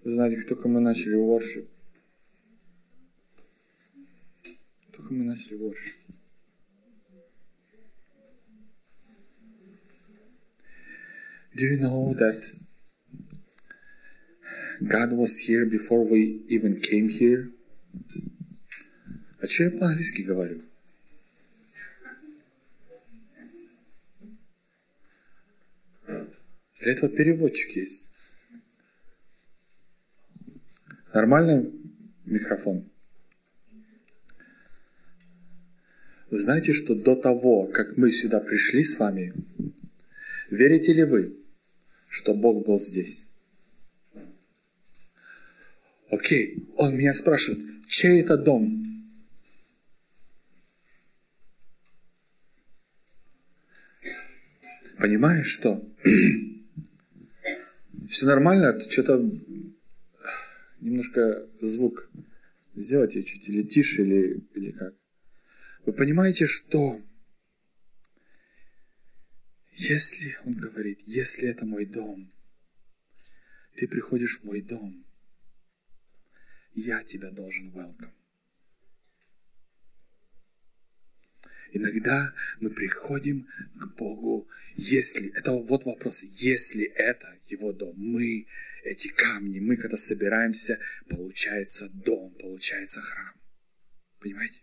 Вы знаете, как только мы начали worship, do you know that God was here before we even came here? А что я по-английски говорю? Для этого переводчик есть. Нормальный микрофон? Вы знаете, что до того, как мы сюда пришли с вами, верите ли вы, что Бог был здесь? Окей, он меня спрашивает, чей это дом? Понимаешь, что? Все нормально? Что-то немножко звук сделайте чуть или тише, или как? Вы понимаете, что если, он говорит, если это мой дом, ты приходишь в мой дом, я тебя должен welcome. Иногда мы приходим к Богу, если, это вот вопрос, если это Его дом, мы, эти камни, мы когда собираемся, получается дом, получается храм. Понимаете?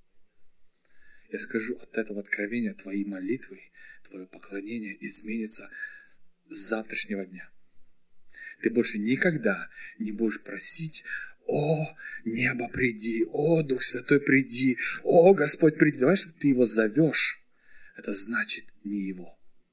Я скажу, от этого откровения твои молитвы, твое поклонение изменится с завтрашнего дня. Ты больше никогда не будешь просить: «О, небо, приди! О, Дух Святой, приди! О, Господь, приди!» Давай, чтобы ты его зовешь. Это значит не его.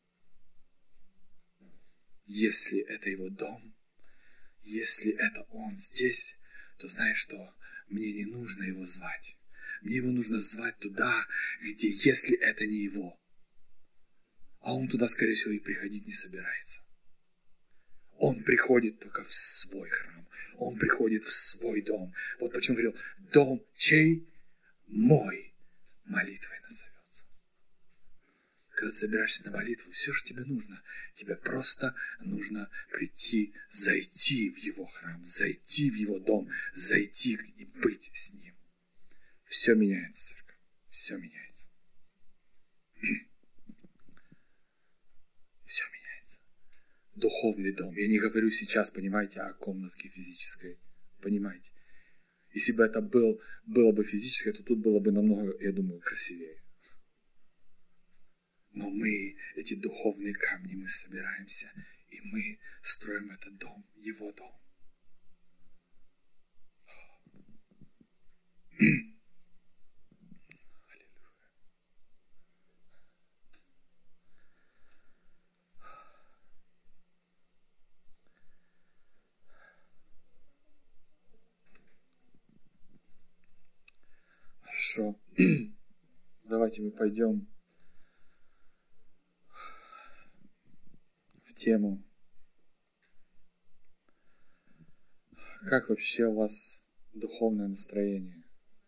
Если это его дом, если это он здесь, то знаешь что? Мне не нужно его звать. Мне его нужно звать туда, где, если это не его. А он туда, скорее всего, и приходить не собирается. Он приходит только в свой храм. Он приходит в свой дом. Вот почему говорил, дом чей? Мой молитвой назовется. Когда ты собираешься на молитву, все, что тебе нужно, тебе просто нужно прийти, зайти в его храм, зайти в его дом, зайти и быть с ним. Все меняется, церковь. Все меняется. Все меняется. Духовный дом. Я не говорю сейчас, понимаете, о комнатке физической. Понимаете? Если бы это было бы физическое, то тут было бы намного, я думаю, красивее. Но мы, эти духовные камни, мы собираемся, и мы строим этот дом, его дом. Хорошо. Давайте мы пойдем в тему. Как вообще у вас духовное настроение?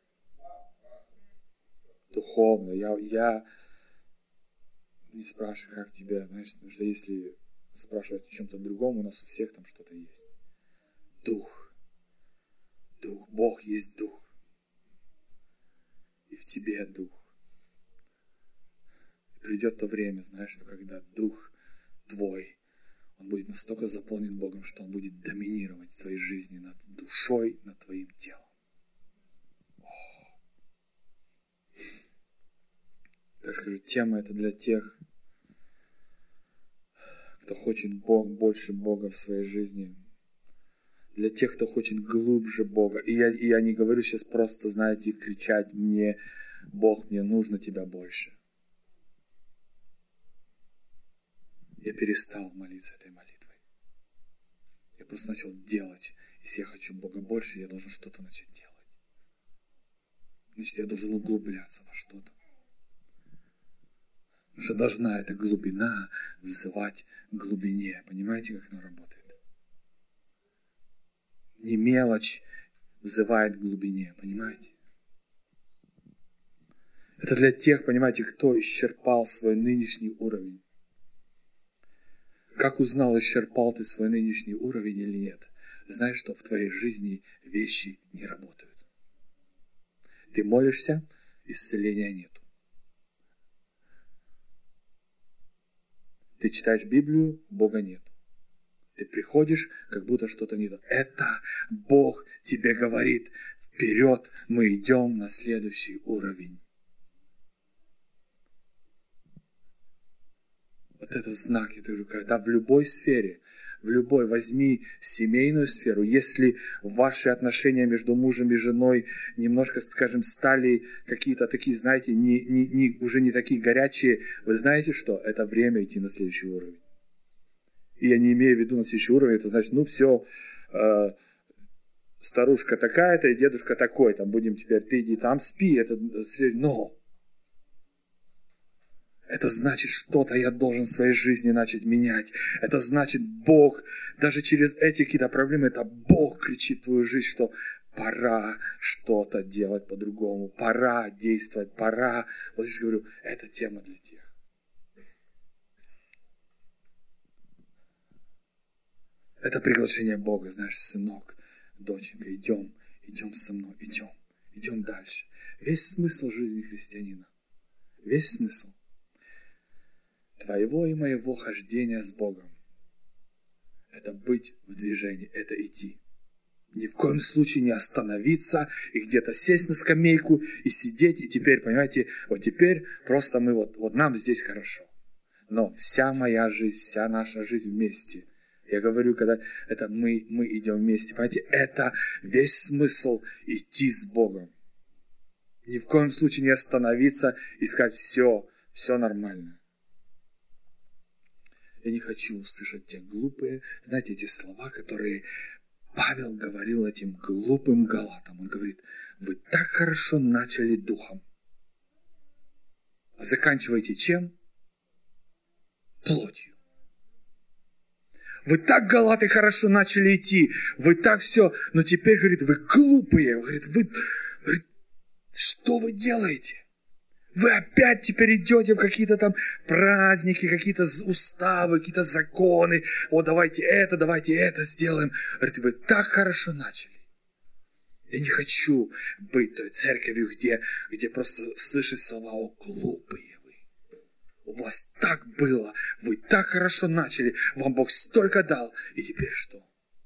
Духовно. Я не спрашиваю, как тебя, знаешь, потому что если спрашивать о чем-то другом, у нас у всех там что-то есть. Дух. Дух. Бог есть Дух. И в тебе Дух. И придет то время, знаешь, что когда Дух твой, он будет настолько заполнен Богом, что он будет доминировать в твоей жизни над душой, над твоим телом. Так скажу, тема это для тех, кто хочет больше Бога в своей жизни. Для тех, кто хочет глубже Бога. И я не говорю сейчас просто, знаете, кричать мне: Бог, мне нужно тебя больше. Я перестал молиться этой молитвой. Я просто начал делать. Если я хочу Бога больше, я должен что-то начать делать. Значит, я должен углубляться во что-то. Потому что должна эта глубина взывать к глубине. Понимаете, как она работает? Не мелочь взывает к глубине. Понимаете? Это для тех, понимаете, кто исчерпал свой нынешний уровень. Как узнал, исчерпал ты свой нынешний уровень или нет? знаешь, что в твоей жизни вещи не работают. Ты молишься, исцеления нету. Ты читаешь Библию, Бога нет. Ты приходишь, как будто что-то не то. Это Бог тебе говорит: вперед, мы идем на следующий уровень. Вот это знак, я говорю, когда в любой сфере, возьми семейную сферу, если ваши отношения между мужем и женой немножко, скажем, стали какие-то такие, знаете, уже не такие горячие, вы знаете что? Это время идти на следующий уровень. И я не имею в виду на следующий уровень, это значит, все, старушка такая-то и дедушка такой, там будем теперь, ты иди там спи, это, но это значит, что-то я должен в своей жизни начать менять. Это значит, Бог, даже через эти какие-то проблемы, это Бог кричит в твою жизнь, что пора что-то делать по-другому, пора действовать, пора. Вот я же говорю, это тема для тех. Это приглашение Бога, знаешь, сынок, доченька, идем со мной, идем дальше. Весь смысл жизни христианина, весь смысл твоего и моего хождения с Богом — это быть в движении, это идти. Ни в коем случае не остановиться и где-то сесть на скамейку и сидеть, и теперь, понимаете, вот теперь просто мы вот нам здесь хорошо. Но вся моя жизнь, вся наша жизнь вместе. Я говорю, когда это мы идем вместе, понимаете, это весь смысл идти с Богом. Ни в коем случае не остановиться и сказать: все нормально. Я не хочу услышать те глупые, знаете, эти слова, которые Павел говорил этим глупым галатам. Он говорит: вы так хорошо начали духом. А заканчиваете чем? Плотью. Вы так, галаты, хорошо начали идти. Вы так все, но теперь, говорит, вы глупые. Говорит, что вы делаете? Вы опять теперь идете в какие-то там праздники, какие-то уставы, какие-то законы. О, давайте это сделаем. Говорит, вы так хорошо начали. Я не хочу быть той церковью, где просто слышать слова: о, глупые вы. У вас так было, вы так хорошо начали, вам Бог столько дал. И теперь что?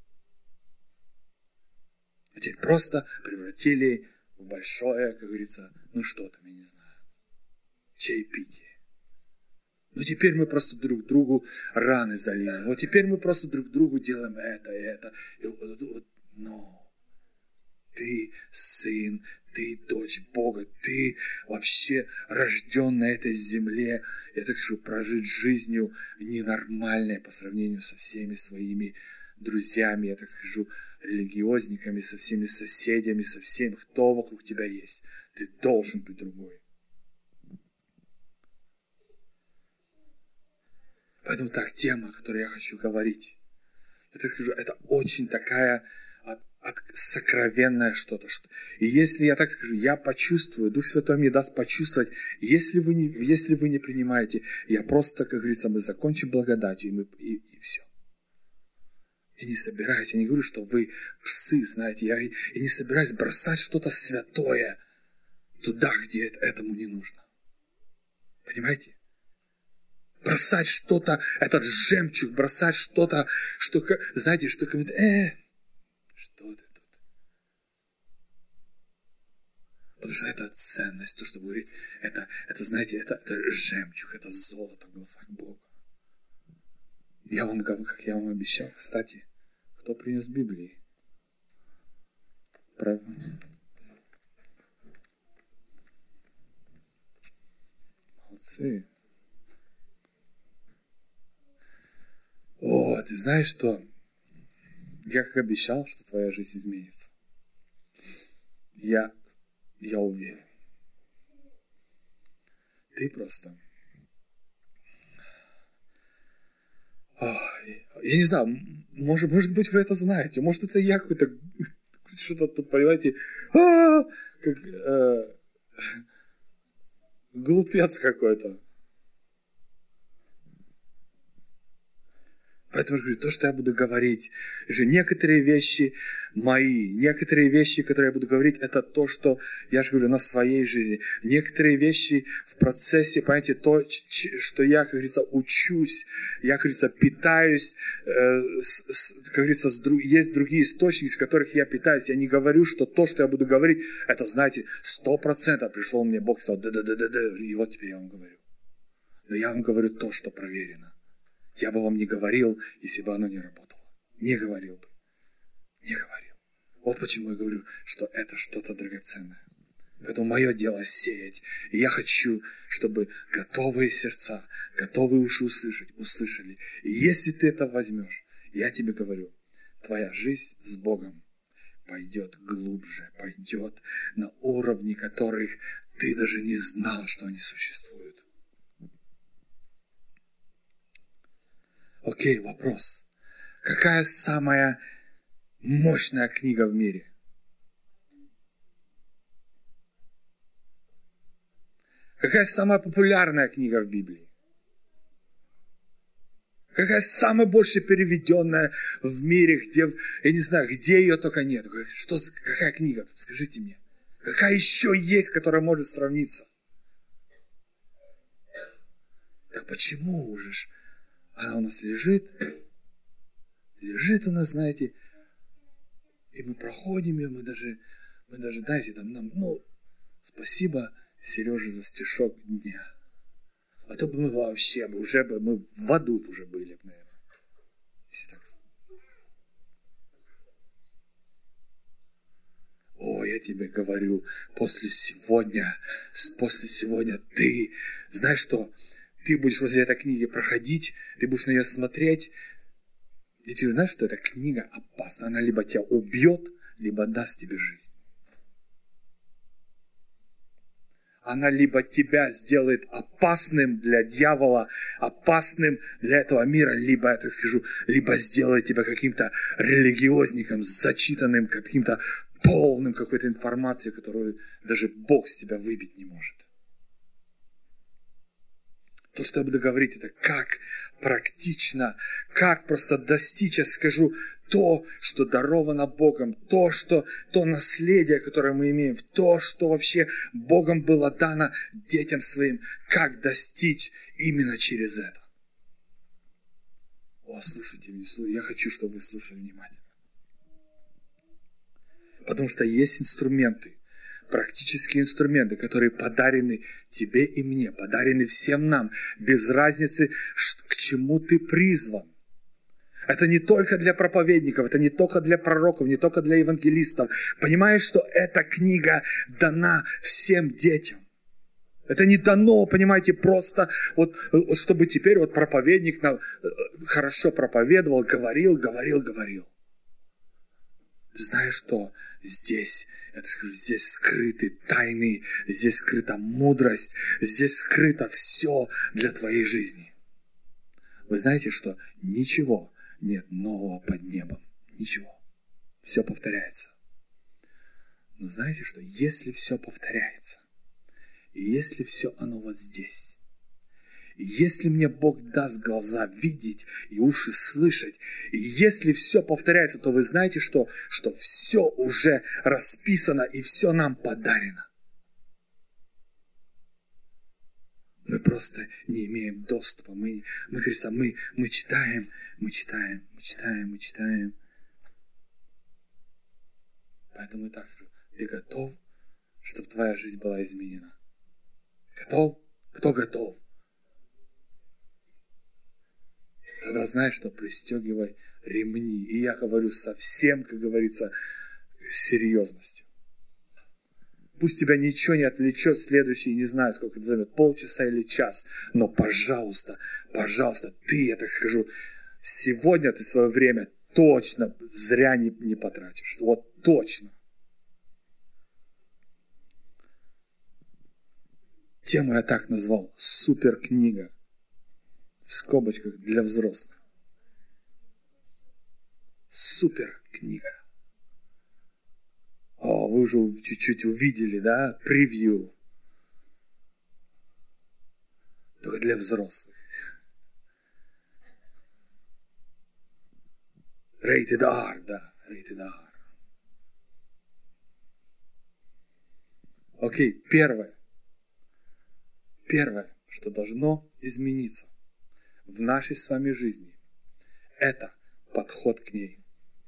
А теперь просто превратили в большое, как говорится, что там, я не знаю, чаепитие. Теперь мы просто друг другу раны залезем. Вот теперь мы просто друг другу делаем это и это. Но ты сын, ты дочь Бога, ты вообще рожден на этой земле, я так скажу, прожить жизнью ненормальной по сравнению со всеми своими друзьями, я так скажу, религиозниками, со всеми соседями, со всем, кто вокруг тебя есть. Ты должен быть другой. Поэтому так, тема, о которой я хочу говорить, я так скажу, это очень такая сокровенное что-то. И если я так скажу, я почувствую, Дух Святой мне даст почувствовать, если вы не принимаете, я просто, как говорится, мы закончим благодатью, и все. Я не собираюсь, я не говорю, что вы псы, знаете, я не собираюсь бросать что-то святое туда, где этому не нужно. Понимаете? Бросать что-то, этот жемчуг, бросать что-то, что, знаете, что кому-то, что ты тут? Потому что это ценность, то, что говорит, это знаете, это жемчуг, это золото в глазах Бога. Я вам говорю, как я вам обещал, кстати, кто принес Библии? Правильно. Молодцы. О, ты знаешь что? Я как обещал, что твоя жизнь изменится. Я уверен. Ты просто... Я не знаю, может быть, вы это знаете. Может, это я какой-то... Что-то тут, понимаете... Глупец какой-то. Поэтому я говорю, то, что я буду говорить, же некоторые вещи мои, некоторые вещи, которые я буду говорить, это то, что я же говорю на своей жизни. Некоторые вещи в процессе, понимаете, то, что я, как говорится, учусь, я, как говорится, питаюсь, как говорится, есть другие источники, из которых я питаюсь. Я не говорю, что то, что я буду говорить, это, знаете, 100% пришел мне Бог и сказал, да, и вот теперь я вам говорю. Но я вам говорю то, что проверено. Я бы вам не говорил, если бы оно не работало. Не говорил бы. Не говорил. Вот почему я говорю, что это что-то драгоценное. Поэтому мое дело сеять. И я хочу, чтобы готовые сердца, готовые уши услышали. И если ты это возьмешь, я тебе говорю, твоя жизнь с Богом пойдет глубже, пойдет на уровни, которых ты даже не знал, что они существуют. Окей, вопрос. Какая самая мощная книга в мире? Какая самая популярная книга в Библии? Какая самая больше переведенная в мире, где, я не знаю, где ее только нет? Какая книга? Скажите мне. Какая еще есть, которая может сравниться? Так почему уже она у нас лежит у нас, знаете, и мы проходим ее, мы даже, знаете, там нам, спасибо, Сереже, за стишок дня. А то бы мы вообще, мы в аду уже были, наверное. Если так. О, я тебе говорю, после сегодня ты, знаешь что, ты будешь возле этой книги проходить, ты будешь на нее смотреть, и ты знаешь, что эта книга опасна. Она либо тебя убьет, либо даст тебе жизнь. Она либо тебя сделает опасным для дьявола, опасным для этого мира, либо, я так скажу, либо сделает тебя каким-то религиозником, зачитанным, каким-то полным какой-то информацией, которую даже Бог с тебя выбить не может. То, что я буду говорить, это как практично, как просто достичь, я скажу, то, что даровано Богом, то наследие, которое мы имеем, то, что вообще Богом было дано детям своим, как достичь именно через это. О, слушайте, я хочу, чтобы вы слушали внимательно. Потому что есть инструменты, практические инструменты, которые подарены тебе и мне, подарены всем нам, без разницы, к чему ты призван. Это не только для проповедников, это не только для пророков, не только для евангелистов. Понимаешь, что эта книга дана всем детям. Это не дано, понимаете, просто, чтобы теперь проповедник хорошо проповедовал, говорил. Ты знаешь, что здесь скрыты тайны, здесь скрыта мудрость, здесь скрыто все для твоей жизни. Вы знаете, что ничего нет нового под небом. Ничего. Все повторяется. Но знаете, что если все повторяется, и если все оно вот здесь, и если мне Бог даст глаза видеть и уши слышать, и если все повторяется, то вы знаете, что все уже расписано и все нам подарено. Мы просто не имеем доступа. Мы читаем. Поэтому я так скажу. Ты готов, чтобы твоя жизнь была изменена? Готов? Кто готов? Тогда знаешь, что пристегивай ремни. И я говорю совсем, как говорится, с серьезностью. Пусть тебя ничего не отвлечет следующий, не знаю, сколько это займет, полчаса или час. Но, пожалуйста, ты, я так скажу, сегодня ты свое время точно зря не потратишь. Вот точно. Тему я так назвал. Суперкнига. В скобочках для взрослых. Суперкнига. О, вы уже чуть-чуть увидели, да? Превью. Только для взрослых. Rated R, да, rated R. Окей, первое, что должно измениться в нашей с вами жизни, это подход к ней.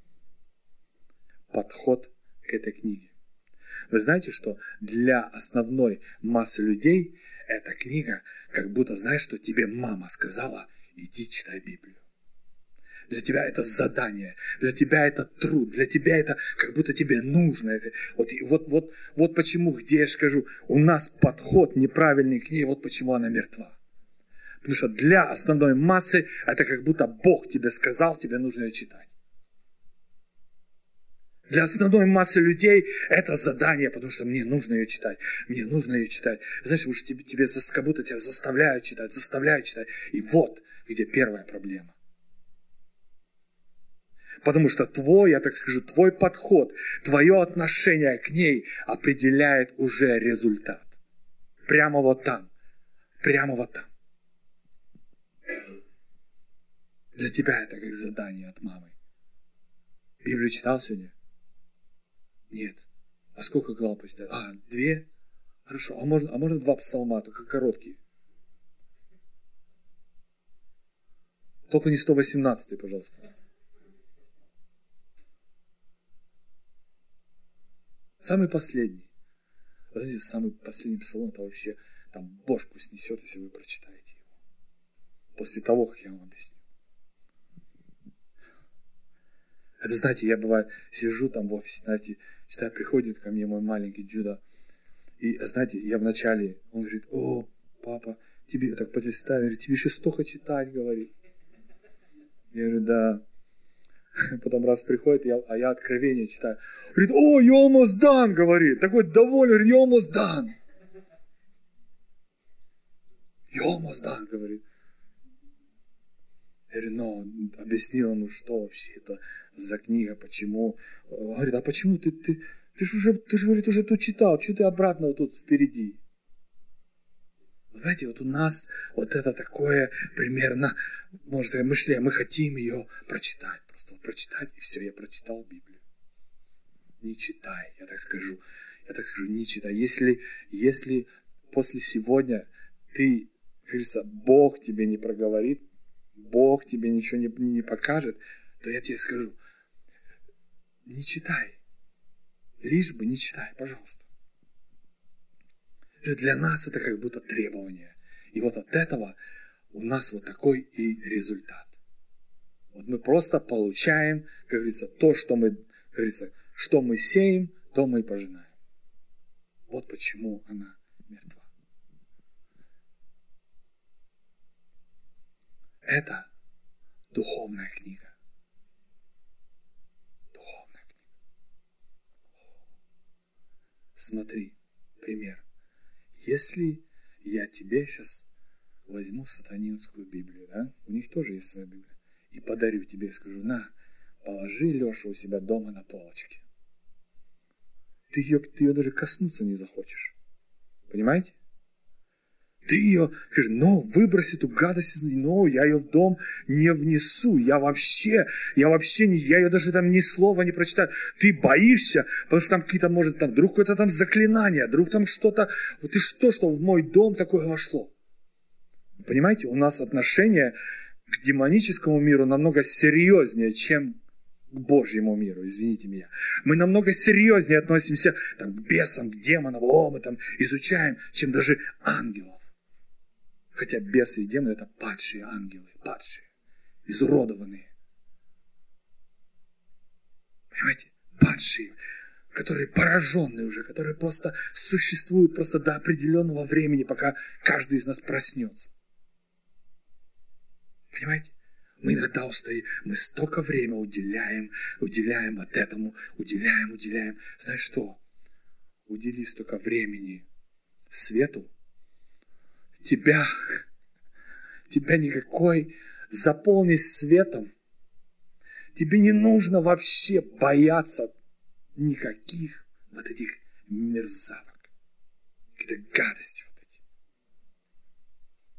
Подход к этой книге. Вы знаете, что для основной массы людей эта книга, как будто, знаешь, что тебе мама сказала, иди читай Библию. Для тебя это задание, для тебя это труд, для тебя это как будто тебе нужно. Вот почему, где я скажу, у нас подход неправильный к ней, вот почему она мертва. Потому что для основной массы это как будто Бог тебе сказал, тебе нужно ее читать. Для основной массы людей это задание, потому что мне нужно ее читать. Мне нужно ее читать. Знаешь, уж тебе как будто тебя заставляют читать. И вот где первая проблема. Потому что твой подход, твое отношение к ней определяет уже результат. Прямо вот там. Для тебя это как задание от мамы. Библию читал сегодня? Нет. А сколько глав почитать? 2? Хорошо. А можно 2 псалма, только короткие? Только не 118, пожалуйста. Самый последний. Знаете, самый последний псалом, это вообще там бошку снесет, если вы прочитаете его. После того, как я вам объясню. Это, знаете, я бывает сижу там в офисе, знаете, читаю, приходит ко мне мой маленький Джуда. И, знаете, я вначале, он говорит, о, папа, тебе так полистаю, говорит, тебе еще столько читать, говорит. Я говорю, да. Потом раз приходит, я откровение читаю. Говорит, о, you almost done, говорит. Такой довольный, говорит, you almost done. You almost done, говорит. Я говорю, объяснил ему, что вообще это за книга, почему. Говорит, а почему ты же, говорит, уже тут читал, что ты обратно вот тут впереди? Знаете, вот у нас вот это такое примерно, можно сказать, мышление, мы хотим ее прочитать. Просто вот прочитать, и все, я прочитал Библию. Не читай, я так скажу, не читай. Если после сегодня ты, как говорится, Бог тебе не проговорит, Бог тебе ничего не покажет, то я тебе скажу, не читай. Лишь бы не читай, пожалуйста. Для нас это как будто требование. И вот от этого у нас вот такой и результат. Вот мы просто получаем, как говорится, то, что мы сеем, то мы и пожинаем. Вот почему она мертва. Это духовная книга. Духовная книга. Смотри, пример. Если я тебе сейчас возьму сатанинскую Библию, да, у них тоже есть своя Библия, и подарю тебе, скажу, на, положи, Леша, у себя дома на полочке. Ты ее даже коснуться не захочешь. Понимаете? Ты ее, скажешь, выбрось эту гадость, я ее в дом не внесу, я ее даже там ни слова не прочитаю. Ты боишься, потому что там какие-то, может, там, вдруг какое-то там заклинание, вдруг там что-то, вот и что в мой дом такое вошло. Понимаете, у нас отношение к демоническому миру намного серьезнее, чем к Божьему миру, извините меня. Мы намного серьезнее относимся там, к бесам, к демонам, мы там изучаем, чем даже ангелов. Хотя бесы и демоны это падшие ангелы, изуродованные. Понимаете? Падшие, которые пораженные уже, которые просто существуют просто до определенного времени, пока каждый из нас проснется. Понимаете? Мы иногда устаем, мы столько времени уделяем вот этому, уделяем. Знаешь что? Удели столько времени свету, тебя никакой, заполнись светом. Тебе не нужно вообще бояться никаких вот этих мерзавок, какие-то гадости вот эти.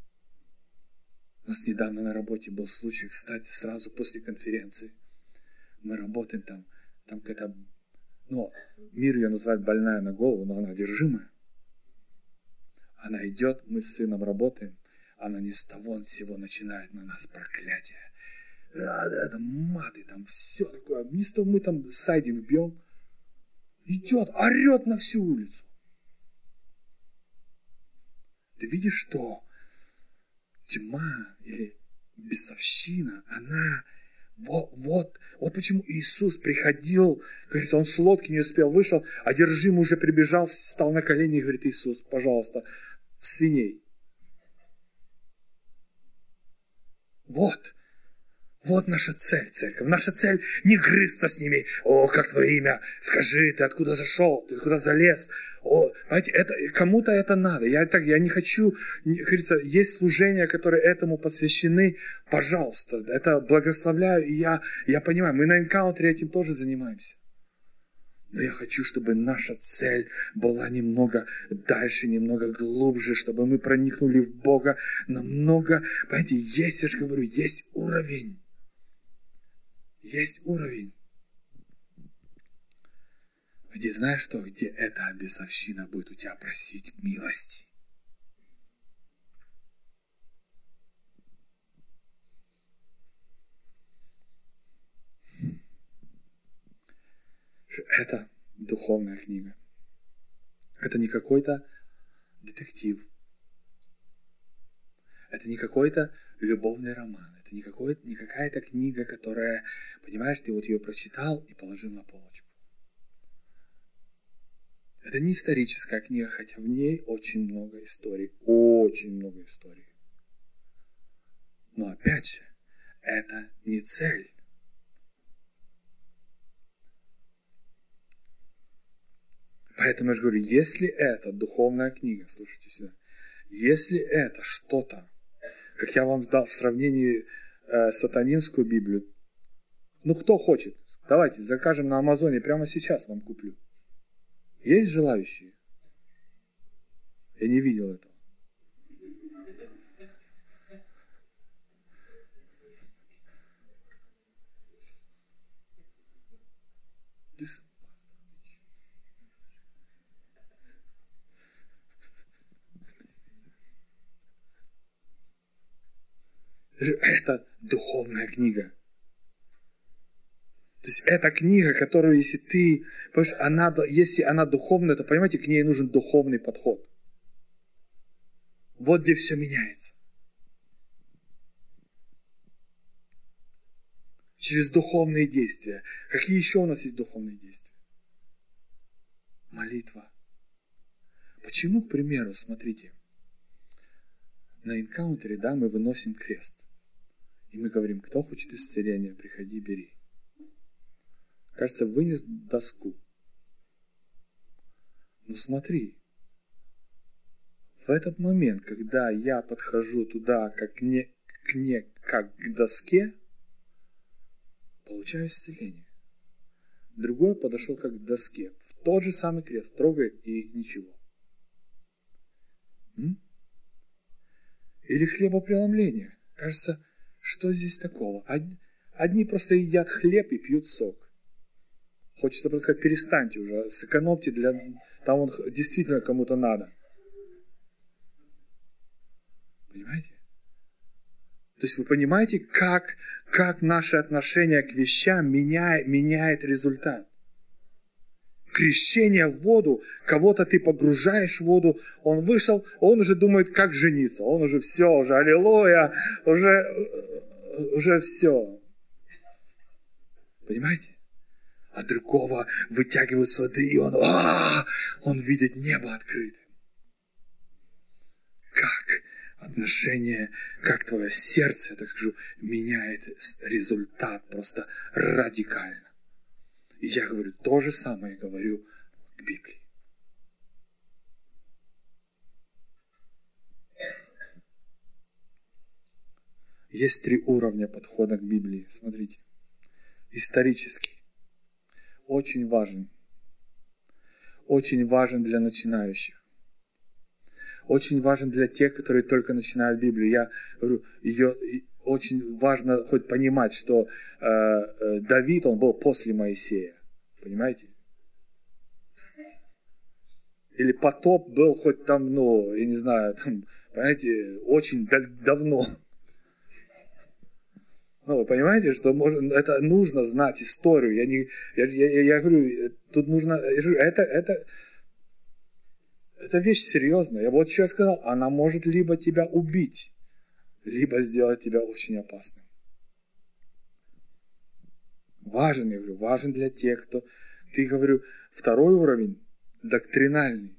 У нас недавно на работе был случай, кстати, сразу после конференции. Мы работаем там какая-то, мир ее называет больная на голову, но она одержимая. Она идет, мы с сыном работаем, она ни с того ни с сего начинает на нас проклятие. Это маты, там все такое. Ни с того мы там сайдинг бьем. Идет, орет на всю улицу. Ты видишь, что тьма или бесовщина, она... Вот почему Иисус приходил, говорится, он с лодки не успел, вышел, одержимый уже прибежал, стал на колени и говорит: Иисус, пожалуйста, в свиней. Вот наша цель, церковь. Наша цель не грызться с ними. О, как твое имя? Скажи, ты откуда зашел? Ты куда залез? Понимаете, кому-то это надо. Я не хочу, говорится, есть служения, которые этому посвящены. Пожалуйста, это благословляю. И я понимаю, мы на энкаунтере этим тоже занимаемся. Но я хочу, чтобы наша цель была немного дальше, немного глубже, чтобы мы проникнули в Бога намного. Понимаете, я же говорю, есть уровень. Есть уровень. Где знаешь что? Где эта бесовщина будет у тебя просить милости. Это духовная книга. Это не какой-то детектив. Это не какой-то любовный роман. Это не какая-то книга, которая, понимаешь, ты вот ее прочитал и положил на полочку. Это не историческая книга, хотя в ней очень много историй. Очень много историй. Но опять же, это не цель. Поэтому я же говорю, если это духовная книга, слушайте сюда, если это что-то, как я вам дал в сравнении сатанинскую Библию, кто хочет, давайте закажем на Амазоне, прямо сейчас вам куплю. Есть желающие? Я не видел этого. Это духовная книга. То есть это книга, которую, если она духовная, то, понимаете, к ней нужен духовный подход. Вот где все меняется. Через духовные действия. Какие еще у нас есть духовные действия? Молитва. Почему, к примеру, смотрите, на энкаунтере, мы выносим крест. И мы говорим, кто хочет исцеления, приходи, бери. Кажется, вынес доску. Но смотри, в этот момент, когда я подхожу туда, как к доске, получаю исцеление. Другой подошел как к доске. В тот же самый крест. Трогает и ничего. Или хлебопреломление. Кажется, что здесь такого? Одни просто едят хлеб и пьют сок. Хочется просто сказать, перестаньте уже, сэкономьте, там он действительно кому-то надо. Понимаете? То есть вы понимаете, как наше отношение к вещам меняет результат. Крещение в воду, кого-то ты погружаешь в воду, он вышел, он уже думает, как жениться. Он уже все, уже аллилуйя, уже все. Понимаете? А другого вытягивают с воды, и он видит небо открытым. Как отношение, как твое сердце, я так скажу, меняет результат просто радикально. И я говорю, то же самое говорю к Библии. Есть 3 уровня подхода к Библии. Смотрите. Исторический. Очень важен. Очень важен для начинающих. Очень важен для тех, которые только начинают Библию. Я говорю, очень важно хоть понимать, что Давид, он был после Моисея. Понимаете? Или потоп был хоть там, я не знаю, там, понимаете, очень давно. Вы понимаете, что это нужно знать историю. Я говорю, тут нужно, это вещь серьезная. Вот что я сказал, она может либо тебя убить, либо сделать тебя очень опасным. Важен, я говорю, важен для тех, кто... Ты, говорю, второй уровень, доктринальный.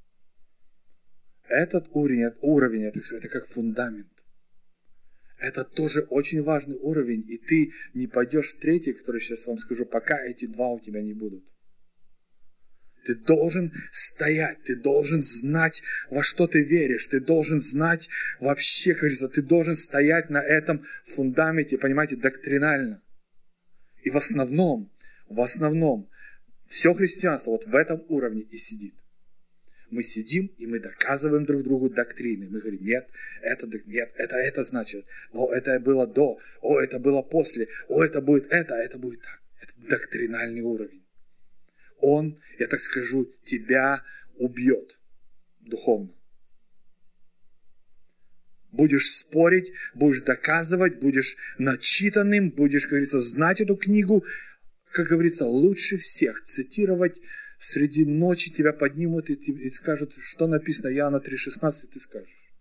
Этот уровень, это как фундамент. Это тоже очень важный уровень, и ты не пойдешь в третий, который сейчас вам скажу, пока эти два у тебя не будут. Ты должен стоять, ты должен знать, во что ты веришь, ты должен знать вообще, как говорится, ты должен стоять на этом фундаменте, понимаете, доктринально. И в основном, все христианство вот в этом уровне и сидит. Мы сидим, и мы доказываем друг другу доктрины. Мы говорим, нет, это значит, но это было до, это было после, это будет это будет так. Это доктринальный уровень. Он, я так скажу, тебя убьет духовно. Будешь спорить, будешь доказывать, будешь начитанным, будешь, как говорится, знать эту книгу, как говорится, лучше всех цитировать. Среди ночи тебя поднимут и скажут, что написано Иоанна 3,16, ты скажешь.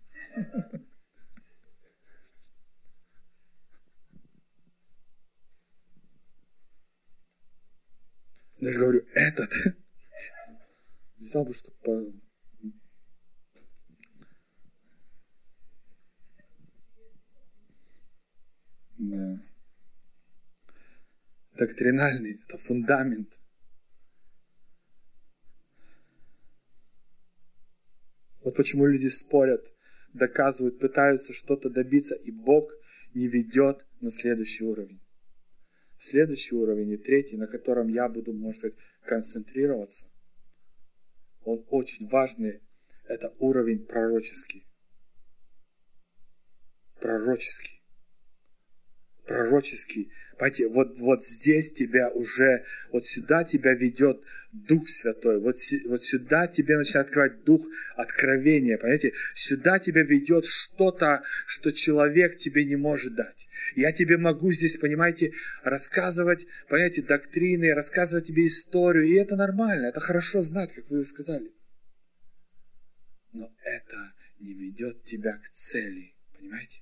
Я же говорю, этот взял бы, чтобы... Да. Доктринальный, это фундамент. Вот почему люди спорят, доказывают, пытаются что-то добиться, и Бог не ведет на следующий уровень. Следующий уровень и третий, на котором я буду, можно сказать, концентрироваться, он очень важный, это уровень пророческий. Пророческий. Понимаете, вот здесь тебя уже, вот сюда тебя ведет Дух Святой, вот сюда тебе начинает открывать Дух откровения, понимаете, сюда тебя ведет что-то, что человек тебе не может дать. Я тебе могу здесь, понимаете, рассказывать, понимаете, доктрины, рассказывать тебе историю, и это нормально, это хорошо знать, как вы сказали. Но это не ведет тебя к цели, понимаете?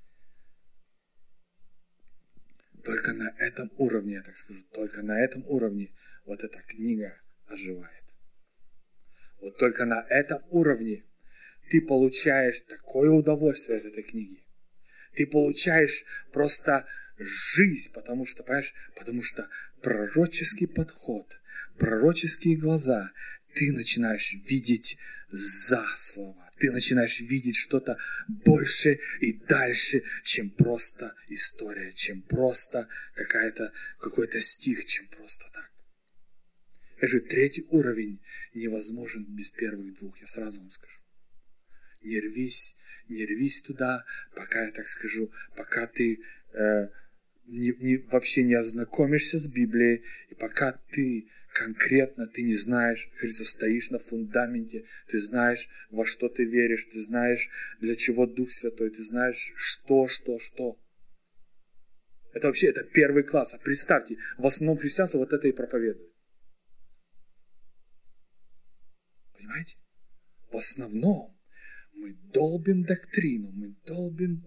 Только на этом уровне, я так скажу, только на этом уровне вот эта книга оживает. Вот только на этом уровне ты получаешь такое удовольствие от этой книги. Ты получаешь просто жизнь, потому что, понимаешь, потому что пророческий подход, пророческие глаза, ты начинаешь видеть за слова. Ты начинаешь видеть что-то больше и дальше, чем просто история, чем просто какой-то стих, чем просто так. Это же третий уровень невозможен без первых двух, я сразу вам скажу. Не рвись туда, пока, я так скажу, пока ты вообще не ознакомишься с Библией, и пока ты конкретно, ты не знаешь, говорится, стоишь на фундаменте, ты знаешь, во что ты веришь, ты знаешь, для чего Дух Святой, ты знаешь, что. Это вообще, это первый класс. А представьте, в основном христианство вот это и проповедует. Понимаете? В основном мы долбим доктрину, мы долбим.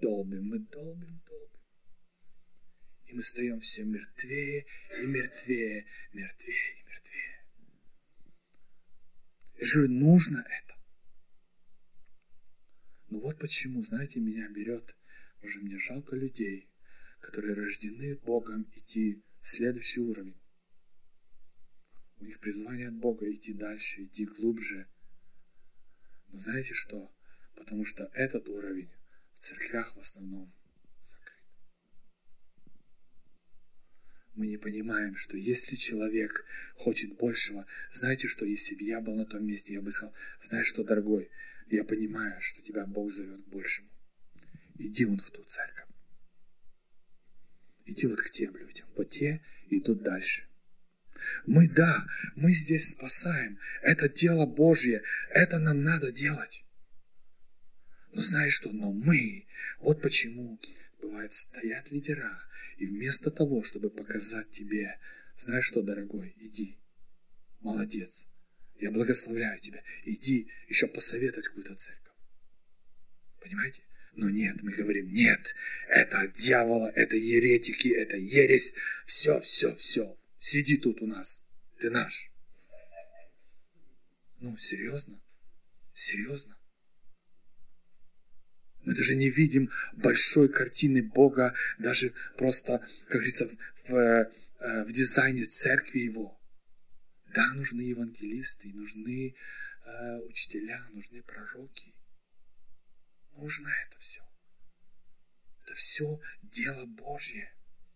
И мы стаем все мертвее и мертвее. Я же говорю, нужно это. Но вот почему, знаете, меня берет, уже мне жалко людей, которые рождены Богом идти в следующий уровень. У них призвание от Бога идти дальше, идти глубже. Но знаете что? Потому что этот уровень в церквях в основном закрыт. Мы не понимаем, что если человек хочет большего, знаете что, если бы я был на том месте, я бы сказал, знаешь что, дорогой, я понимаю, что тебя Бог зовет к большему. Иди вон в ту церковь. идти вот к тем людям. Вот те идут дальше. Мы здесь спасаем. Это дело Божье. Это нам надо делать. Но знаешь что? Но мы, вот почему бывает стоят лидера, и вместо того, чтобы показать тебе, знаешь что, дорогой, иди, молодец, я благословляю тебя, иди еще посоветовать какую-то церковь. Понимаете? Но нет, мы говорим, нет, это от дьявола, это еретики, это ересь, все, сиди тут у нас, ты наш. Ну, серьезно? Серьезно? Мы даже не видим большой картины Бога, даже просто, как говорится, в дизайне церкви Его. Да, нужны евангелисты, нужны учителя, нужны пророки. Нужно это все. Это все дело Божье.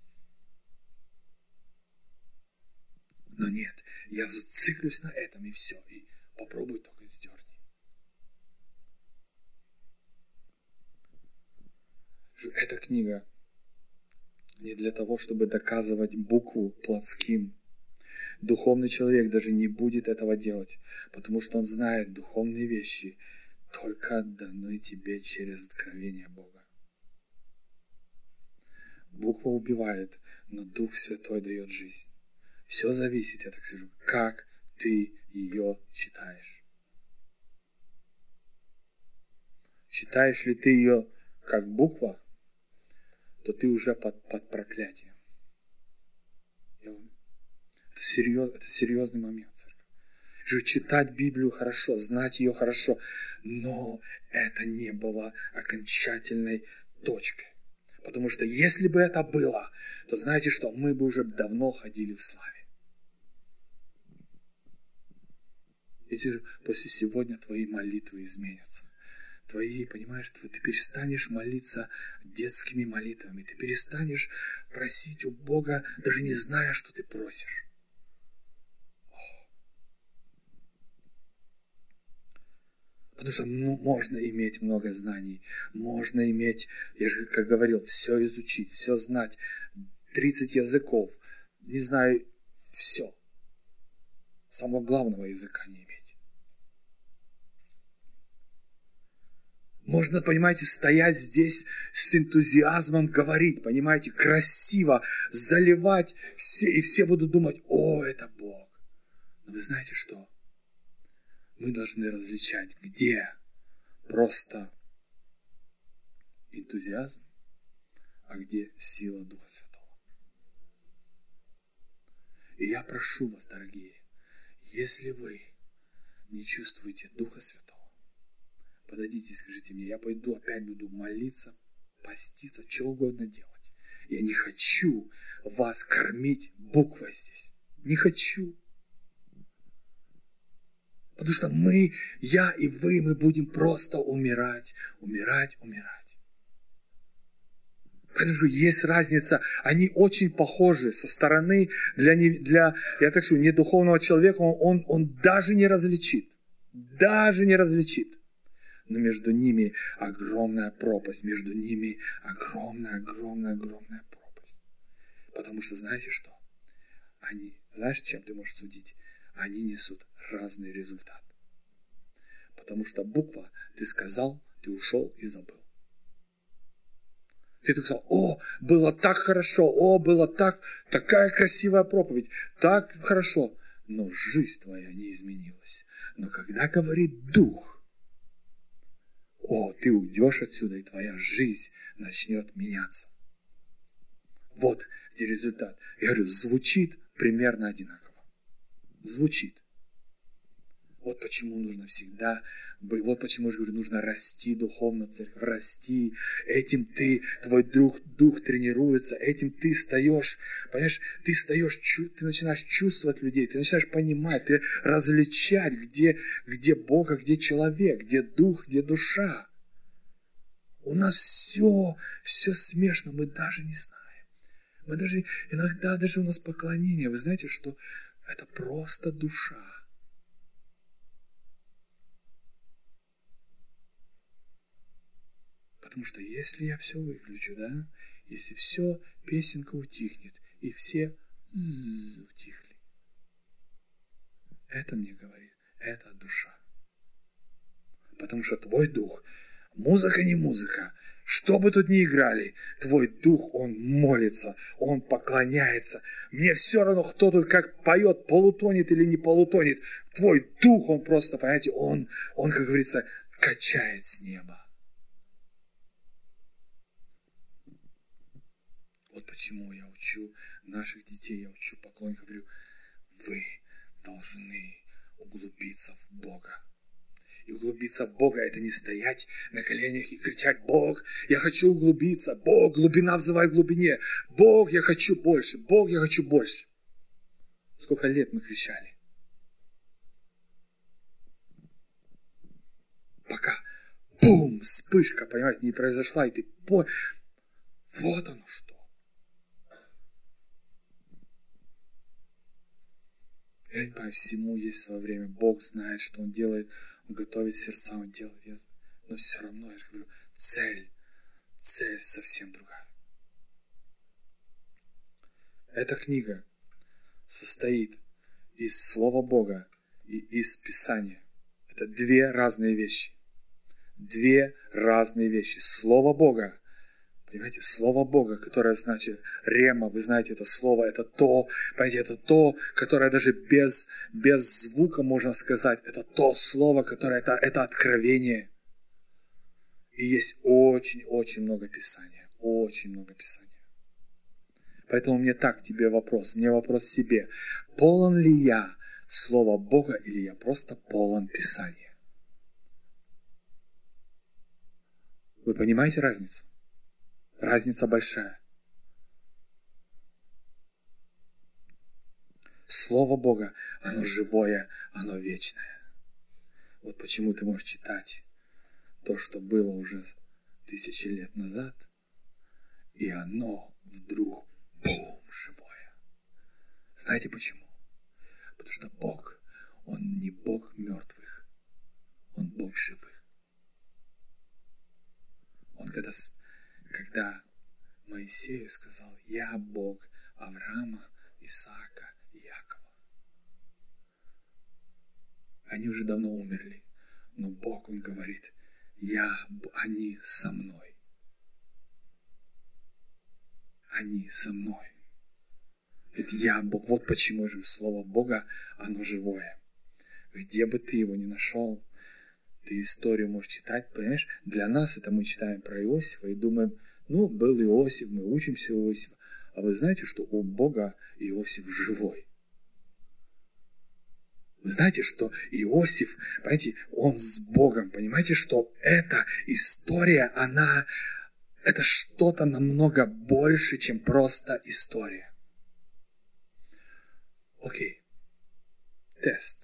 Но нет, я зациклюсь на этом и все. И попробуй только сдерни. Эта книга не для того, чтобы доказывать букву плотским. Духовный человек даже не будет этого делать, потому что он знает духовные вещи, только даны тебе через откровение Бога. Буква убивает, но Дух Святой дает жизнь. Все зависит, я так скажу, как ты ее читаешь. Читаешь ли ты ее как буква, то ты уже под проклятием. Это серьезный момент, церковь. Читать Библию хорошо, знать ее хорошо, но это не было окончательной точкой. Потому что если бы это было, то знаете что, мы бы уже давно ходили в славе. Эти после сегодня твои молитвы изменятся. Твои, понимаешь, ты перестанешь молиться детскими молитвами. Ты перестанешь просить у Бога, даже не зная, что ты просишь. Потому что можно иметь много знаний. Можно иметь, я же как говорил, все изучить, все знать. 30 языков. Не знаю, все. Самого главного языка не иметь. Можно, понимаете, стоять здесь с энтузиазмом говорить, понимаете, красиво, заливать все, и все будут думать, о, это Бог. Но вы знаете что? Мы должны различать, где просто энтузиазм, а где сила Духа Святого. И я прошу вас, дорогие, если вы не чувствуете Духа Святого, подойдите и скажите мне, я пойду опять буду молиться, поститься, что угодно делать. Я не хочу вас кормить буквой здесь. Не хочу. Потому что я и вы, мы будем просто умирать. Поэтому что есть разница, они очень похожи со стороны для я так скажу, недуховного человека, он даже не различит. Но между ними огромная пропасть, между ними огромная пропасть. Потому что знаете что? Знаешь, чем ты можешь судить? Они несут разный результат. Потому что буква, ты сказал, ты ушел и забыл. Ты так сказал, о, было так хорошо, было такая красивая проповедь, так хорошо. Но жизнь твоя не изменилась. Но когда говорит Дух, ты уйдешь отсюда, и твоя жизнь начнет меняться. Вот где результат. Я говорю, звучит примерно одинаково. Звучит. Вот почему нужно всегда, вот почему я говорю, нужно расти духовно, церковь, расти. Этим твой дух тренируется, этим ты встаешь, понимаешь, ты начинаешь чувствовать людей, ты начинаешь понимать, ты различать, где Бог, а где человек, где дух, где душа. У нас все смешно, мы даже не знаем. Мы даже, иногда даже у нас поклонение, вы знаете, что это просто душа. Потому что если я все выключу, да, если все, песенка утихнет, и все утихли. Это мне говорит, это душа. Потому что твой дух, музыка не музыка, что бы тут ни играли, твой дух, он молится, он поклоняется. Мне все равно, кто тут как поет, полутонет или не полутонет. Твой дух, он просто, понимаете, он, как говорится, качает с неба. Вот почему я учу наших детей, я учу поклонников, говорю, вы должны углубиться в Бога. И углубиться в Бога — это не стоять на коленях и кричать: Бог, я хочу углубиться, Бог, глубина взывает к глубине, Бог, я хочу больше, Бог, я хочу больше. Сколько лет мы кричали. Пока бум, вспышка, понимаете, не произошла, и ты понял, вот оно что. Я не понимаю, всему есть свое время. Бог знает, что Он делает. Он готовит сердца, Он делает. Но все равно, я же говорю, цель совсем другая. Эта книга состоит из Слова Бога и из Писания. Это две разные вещи. Две разные вещи. Слово Бога. Понимаете, Слово Бога, которое значит рема, вы знаете это слово, это то, понимаете, это то, которое даже без звука можно сказать, это то слово, которое, это откровение. И есть очень много Писания, очень много Писания. Поэтому мне так тебе вопрос, мне вопрос себе, полон ли я Слова Бога или я просто полон Писания? Вы понимаете разницу? Разница большая. Слово Бога, оно живое, оно вечное. Вот почему ты можешь читать то, что было уже 1000 лет назад, и оно вдруг, бум, живое. Знаете почему? Потому что Бог, Он не Бог мертвых, Он Бог живых. Он когда Моисею сказал: «Я Бог Авраама, Исаака и Якова». Они уже давно умерли, но Бог, Он говорит: они со мной. Они со мной. Это я Бог. Вот почему же Слово Бога, оно живое. Где бы ты его ни нашел, ты историю можешь читать, понимаешь? Для нас это мы читаем про Иосифа и думаем, был Иосиф, мы учимся у Иосифа. А вы знаете, что у Бога Иосиф живой? Вы знаете, что Иосиф, понимаете, он с Богом. Понимаете, что эта история, это что-то намного больше, чем просто история. Окей. Тест.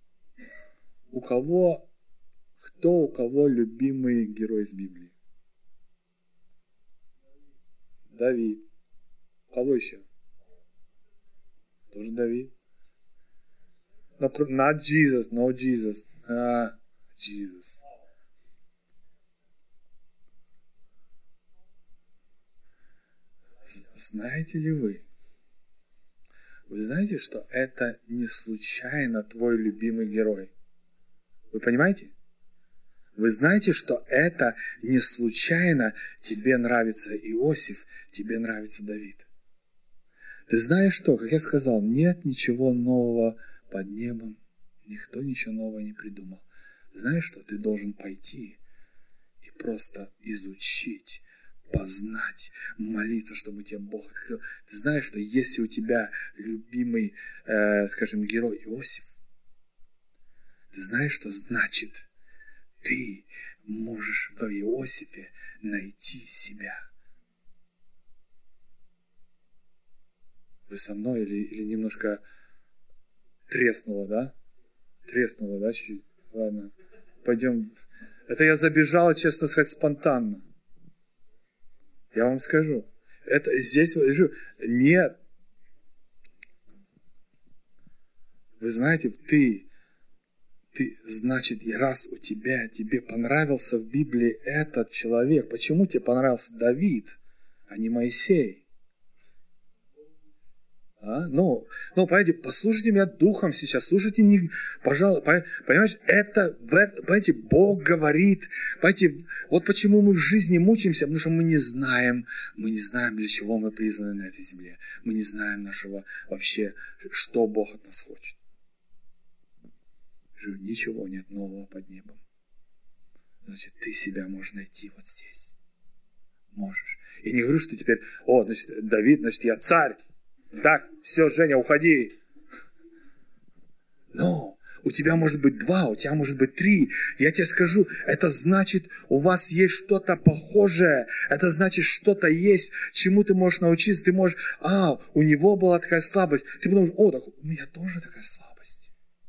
Кто у кого любимый герой из Библии? Давид. Кого еще? Тоже Давид. Not Jesus, no Jesus. Jesus. Знаете ли вы? Вы знаете, что это не случайно твой любимый герой? Вы понимаете? Вы знаете, что это не случайно тебе нравится Иосиф, тебе нравится Давид? Ты знаешь что? Как я сказал, нет ничего нового под небом. Никто ничего нового не придумал. Знаешь что? Ты должен пойти и просто изучить, познать, молиться, чтобы тебе Бог открыл. Ты знаешь, что если у тебя любимый, герой Иосиф, ты знаешь, что значит? Ты можешь в Иосифе найти себя. Вы со мной или немножко треснуло, да? Треснуло, да, чуть-чуть? Ладно, пойдем. Это я забежал, честно сказать, спонтанно. Я вам скажу. Это здесь нет. Вы знаете, ты, значит, раз тебе понравился в Библии этот человек, почему тебе понравился Давид, а не Моисей. Понимаете, послушайте меня духом сейчас, слушайте, пожалуйста, понимаешь, понимаете, Бог говорит, понимаете, вот почему мы в жизни мучаемся, потому что мы не знаем, для чего мы призваны на этой земле, мы не знаем нашего вообще, что Бог от нас хочет. Ничего нет нового под небом. Значит, ты себя можешь найти вот здесь. Можешь. И не говорю, что теперь, значит, Давид, значит, я царь. Так, все, Женя, уходи. Но у тебя может быть 2, у тебя может быть 3. Я тебе скажу, это значит, у вас есть что-то похожее. Это значит, что-то есть, чему ты можешь научиться. Ты можешь, у него была такая слабость. Ты подумаешь, так у меня тоже такая слабость.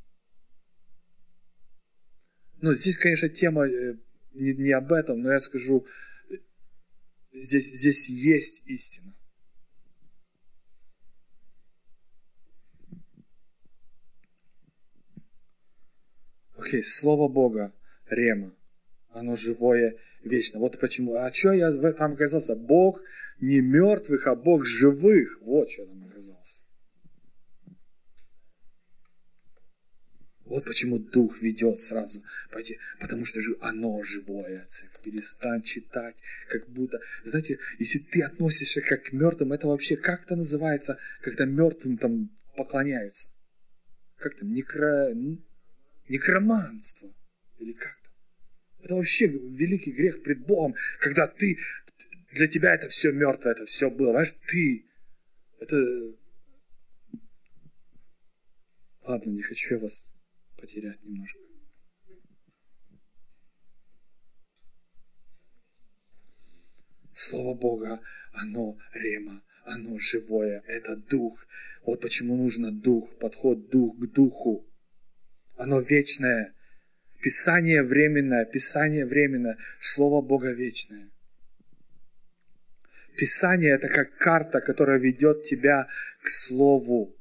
Здесь, конечно, тема не об этом, но я скажу, здесь есть истина. Слово Бога, рема, оно живое, вечно. Вот почему. А что я там оказался? Бог не мертвых, а Бог живых. Вот что там оказался. Вот почему Дух ведет сразу. Потому что оно живое. Перестань читать, как будто... Знаете, если ты относишься как к мертвым, это вообще как это называется, когда мертвым там поклоняются? Как там? Некроманство. Или как-то. Это вообще великий грех пред Богом, когда для тебя это все мертвое, это все было. Понимаешь, Ладно, не хочу я вас потерять немножко. Слово Бога, оно рема, оно живое, это дух. Вот почему нужно дух, подход дух к духу. Оно вечное. Писание временное. Слово Бога вечное. Писание это как карта, которая ведет тебя к Слову.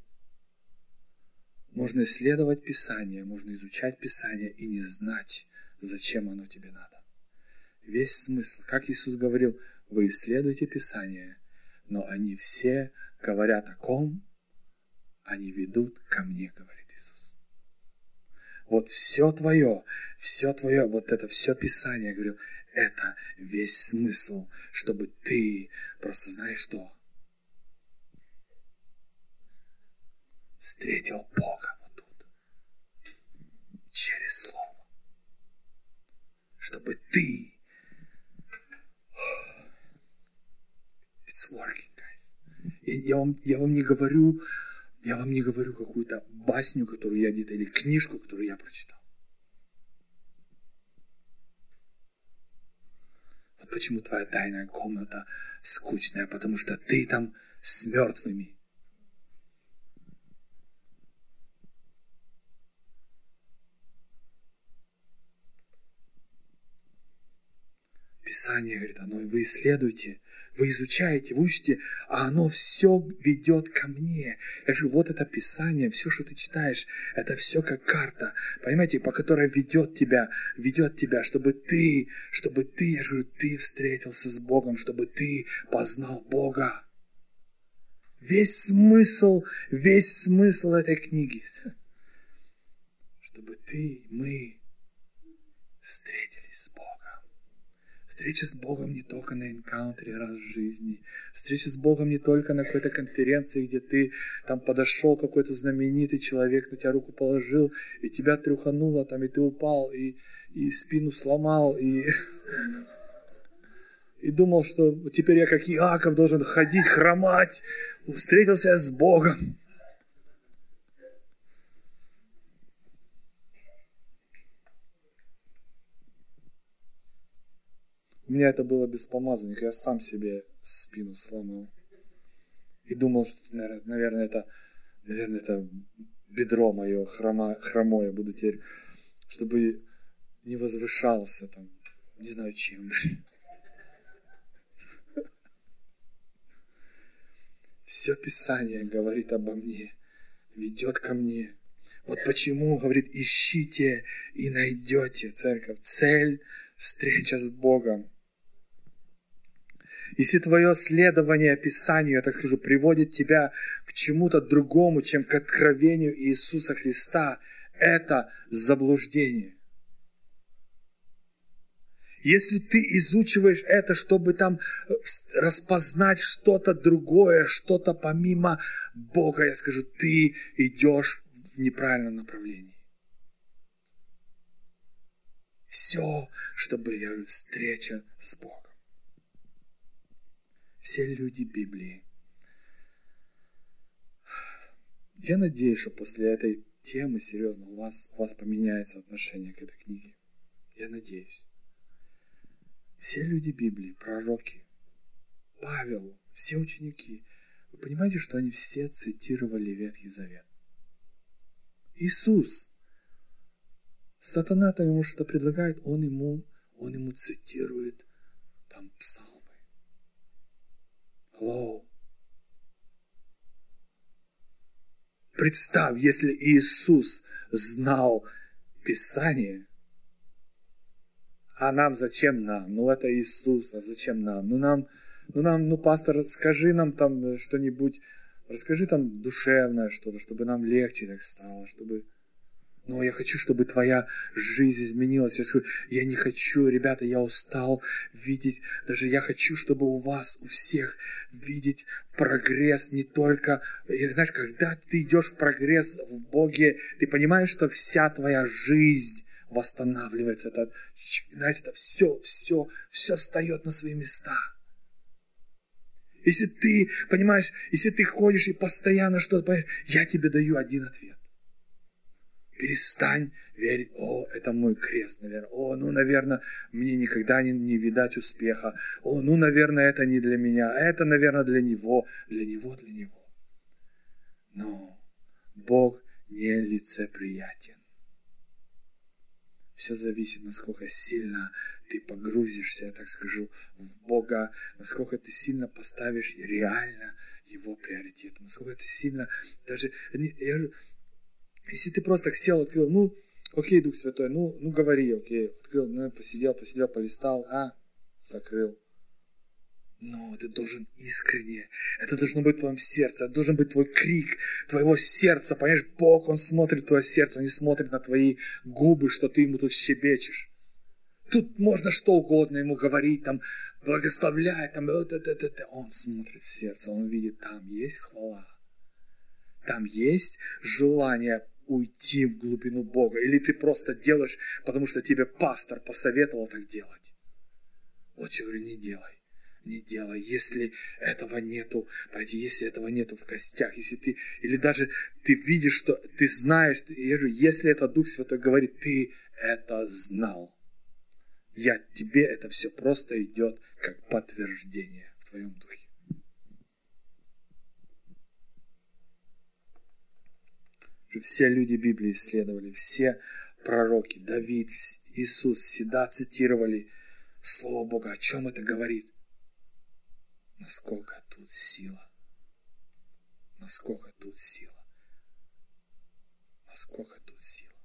Можно исследовать Писание, можно изучать Писание и не знать, зачем оно тебе надо. Весь смысл, как Иисус говорил, вы исследуете Писание, но они все говорят о ком? Они ведут ко мне, говорит Иисус. Вот все твое, вот это все Писание, я говорю, это весь смысл, чтобы ты просто, знаешь что? Встретил Бога вот тут. Через Слово. Чтобы ты... It's working, guys. Я вам не говорю какую-то басню, которую я где-то, или книжку, которую я прочитал. Вот почему твоя тайная комната скучная, потому что ты там с мертвыми. Писание говорит, вы исследуйте, вы изучаете, вы учите, а оно все ведет ко мне. Я же вот это Писание, все, что ты читаешь, это все как карта, понимаете, по которой ведет тебя, чтобы ты, я же говорю, ты встретился с Богом, чтобы ты познал Бога. Весь смысл этой книги, чтобы мы встретились с Богом. Встреча с Богом не только на энкаунтере раз в жизни. Встреча с Богом не только на какой-то конференции, где ты там подошел, какой-то знаменитый человек на тебя руку положил, и тебя тряхануло, там, и ты упал, и спину сломал, и думал, что теперь я как Иаков должен ходить, хромать. Встретился я с Богом. У меня это было без помазанника, я сам себе спину сломал. И думал, что, наверное, это бедро мое хромое буду теперь, чтобы не возвышался там, не знаю чем. Все Писание говорит обо мне, ведет ко мне. Вот почему, говорит, ищите и найдете, церковь. Цель — встреча с Богом. Если твое следование Писанию, я так скажу, приводит тебя к чему-то другому, чем к откровению Иисуса Христа, это заблуждение. Если ты изучиваешь это, чтобы там распознать что-то другое, что-то помимо Бога, я скажу, ты идешь в неправильном направлении. Все, чтобы, я говорю, встреча с Богом. Все люди Библии. Я надеюсь, что после этой темы, серьезно, у вас поменяется отношение к этой книге. Я надеюсь. Все люди Библии, пророки, Павел, все ученики, вы понимаете, что они все цитировали Ветхий Завет? Иисус. Сатана там ему что-то предлагает, он ему цитирует там псалмы. Алло. Представь, если Иисус знал Писание, а нам зачем нам? Ну, это Иисус, а зачем нам? Ну, пастор, скажи нам там что-нибудь, расскажи там душевное что-то, чтобы нам легче так стало, чтобы... Но я хочу, чтобы твоя жизнь изменилась. Я не хочу, ребята, я устал видеть, даже я хочу, чтобы у вас, у всех видеть прогресс не только... Знаешь, когда ты идешь в прогресс в Боге, ты понимаешь, что вся твоя жизнь восстанавливается. Знаете, это все встает на свои места. Если ты, понимаешь, если ты ходишь и постоянно что-то понимаешь, я тебе даю один ответ. Перестань верить, это мой крест, наверное. Наверное, мне никогда не видать успеха. Наверное, это не для меня. Это, наверное, для него. Для него. Но Бог не лицеприятен. Все зависит, насколько сильно ты погрузишься, я так скажу, в Бога, насколько ты сильно поставишь реально Его приоритеты, насколько ты сильно даже... Если ты просто так сел, открыл, окей, Дух Святой, говори, окей, открыл, посидел, полистал, закрыл. Но ты должен искренне, это должно быть в твоем сердце, это должен быть твой крик твоего сердца, понимаешь, Бог, Он смотрит в твое сердце, Он не смотрит на твои губы, что ты Ему тут щебечешь. Тут можно что угодно Ему говорить, там, благословлять, там, Он смотрит в сердце, Он видит, там есть хвала, там есть желание уйти в глубину Бога. Или ты просто делаешь, потому что тебе пастор посоветовал так делать. Вот я говорю, не делай. Не делай, если этого нету, понимаете, если этого нету в костях, если ты, или даже ты видишь, что ты знаешь, я говорю, если это Дух Святой говорит, ты это знал. Тебе это все просто идет как подтверждение в твоем духе. Все люди Библии исследовали, все пророки, Давид, Иисус всегда цитировали Слово Бога. О чем это говорит? Насколько тут сила. Насколько тут сила. Насколько тут сила.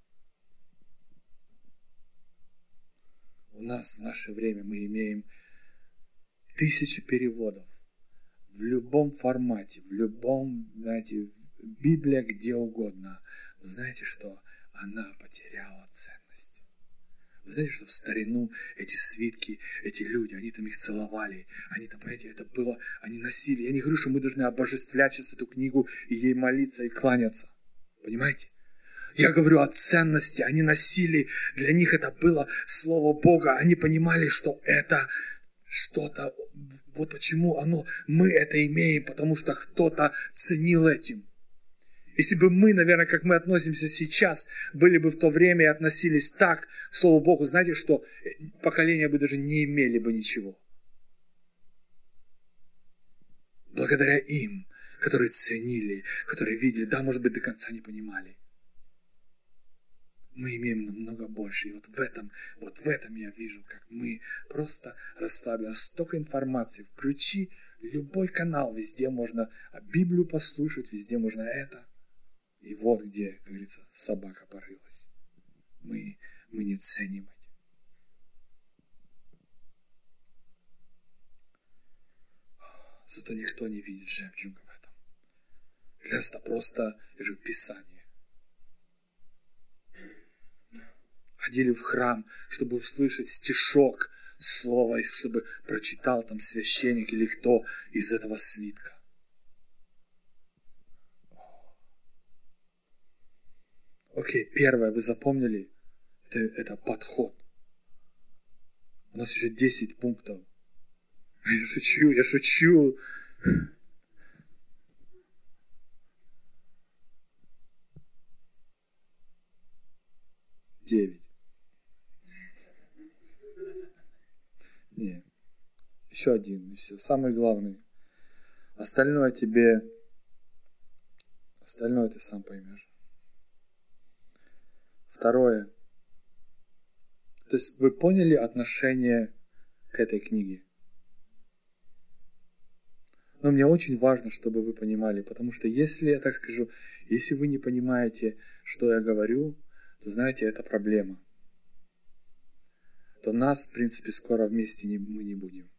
У нас в наше время мы имеем 1000 переводов. В любом формате, в любом, знаете, Библия где угодно. Вы знаете, что она потеряла ценность. Вы знаете, что в старину эти свитки, эти люди, они там их целовали. Они там, понимаете, это было, они носили. Я не говорю, что мы должны обожествлять сейчас эту книгу и ей молиться и кланяться. Понимаете? Я говорю о ценности. Они носили, для них это было Слово Бога. Они понимали, что это что-то, вот почему мы это имеем, потому что кто-то ценил этим. Если бы мы, наверное, как мы относимся сейчас, были бы в то время и относились так к Слову Богу, знаете, что поколения бы даже не имели бы ничего. Благодаря им, которые ценили, которые видели, да, может быть, до конца не понимали. Мы имеем намного больше. И вот в этом я вижу, как мы просто расслабили. Столько информации. Включи любой канал, везде можно Библию послушать, везде можно это. И вот где, как говорится, собака порылась. Мы не ценим это. Зато никто не видит жемчуга в этом. Для нас это просто Писание. Ходили в храм, чтобы услышать стишок, слово, чтобы прочитал там священник или кто из этого свитка. Окей, первое, вы запомнили? Это подход. У нас еще 10 пунктов. Я шучу. 9. Не. Еще один, и все. Самый главный. Остальное ты сам поймешь. Второе. То есть вы поняли отношение к этой книге? Но мне очень важно, чтобы вы понимали, потому что если, я так скажу, если вы не понимаете, что я говорю, то знаете, это проблема. То нас, в принципе, скоро вместе мы не будем.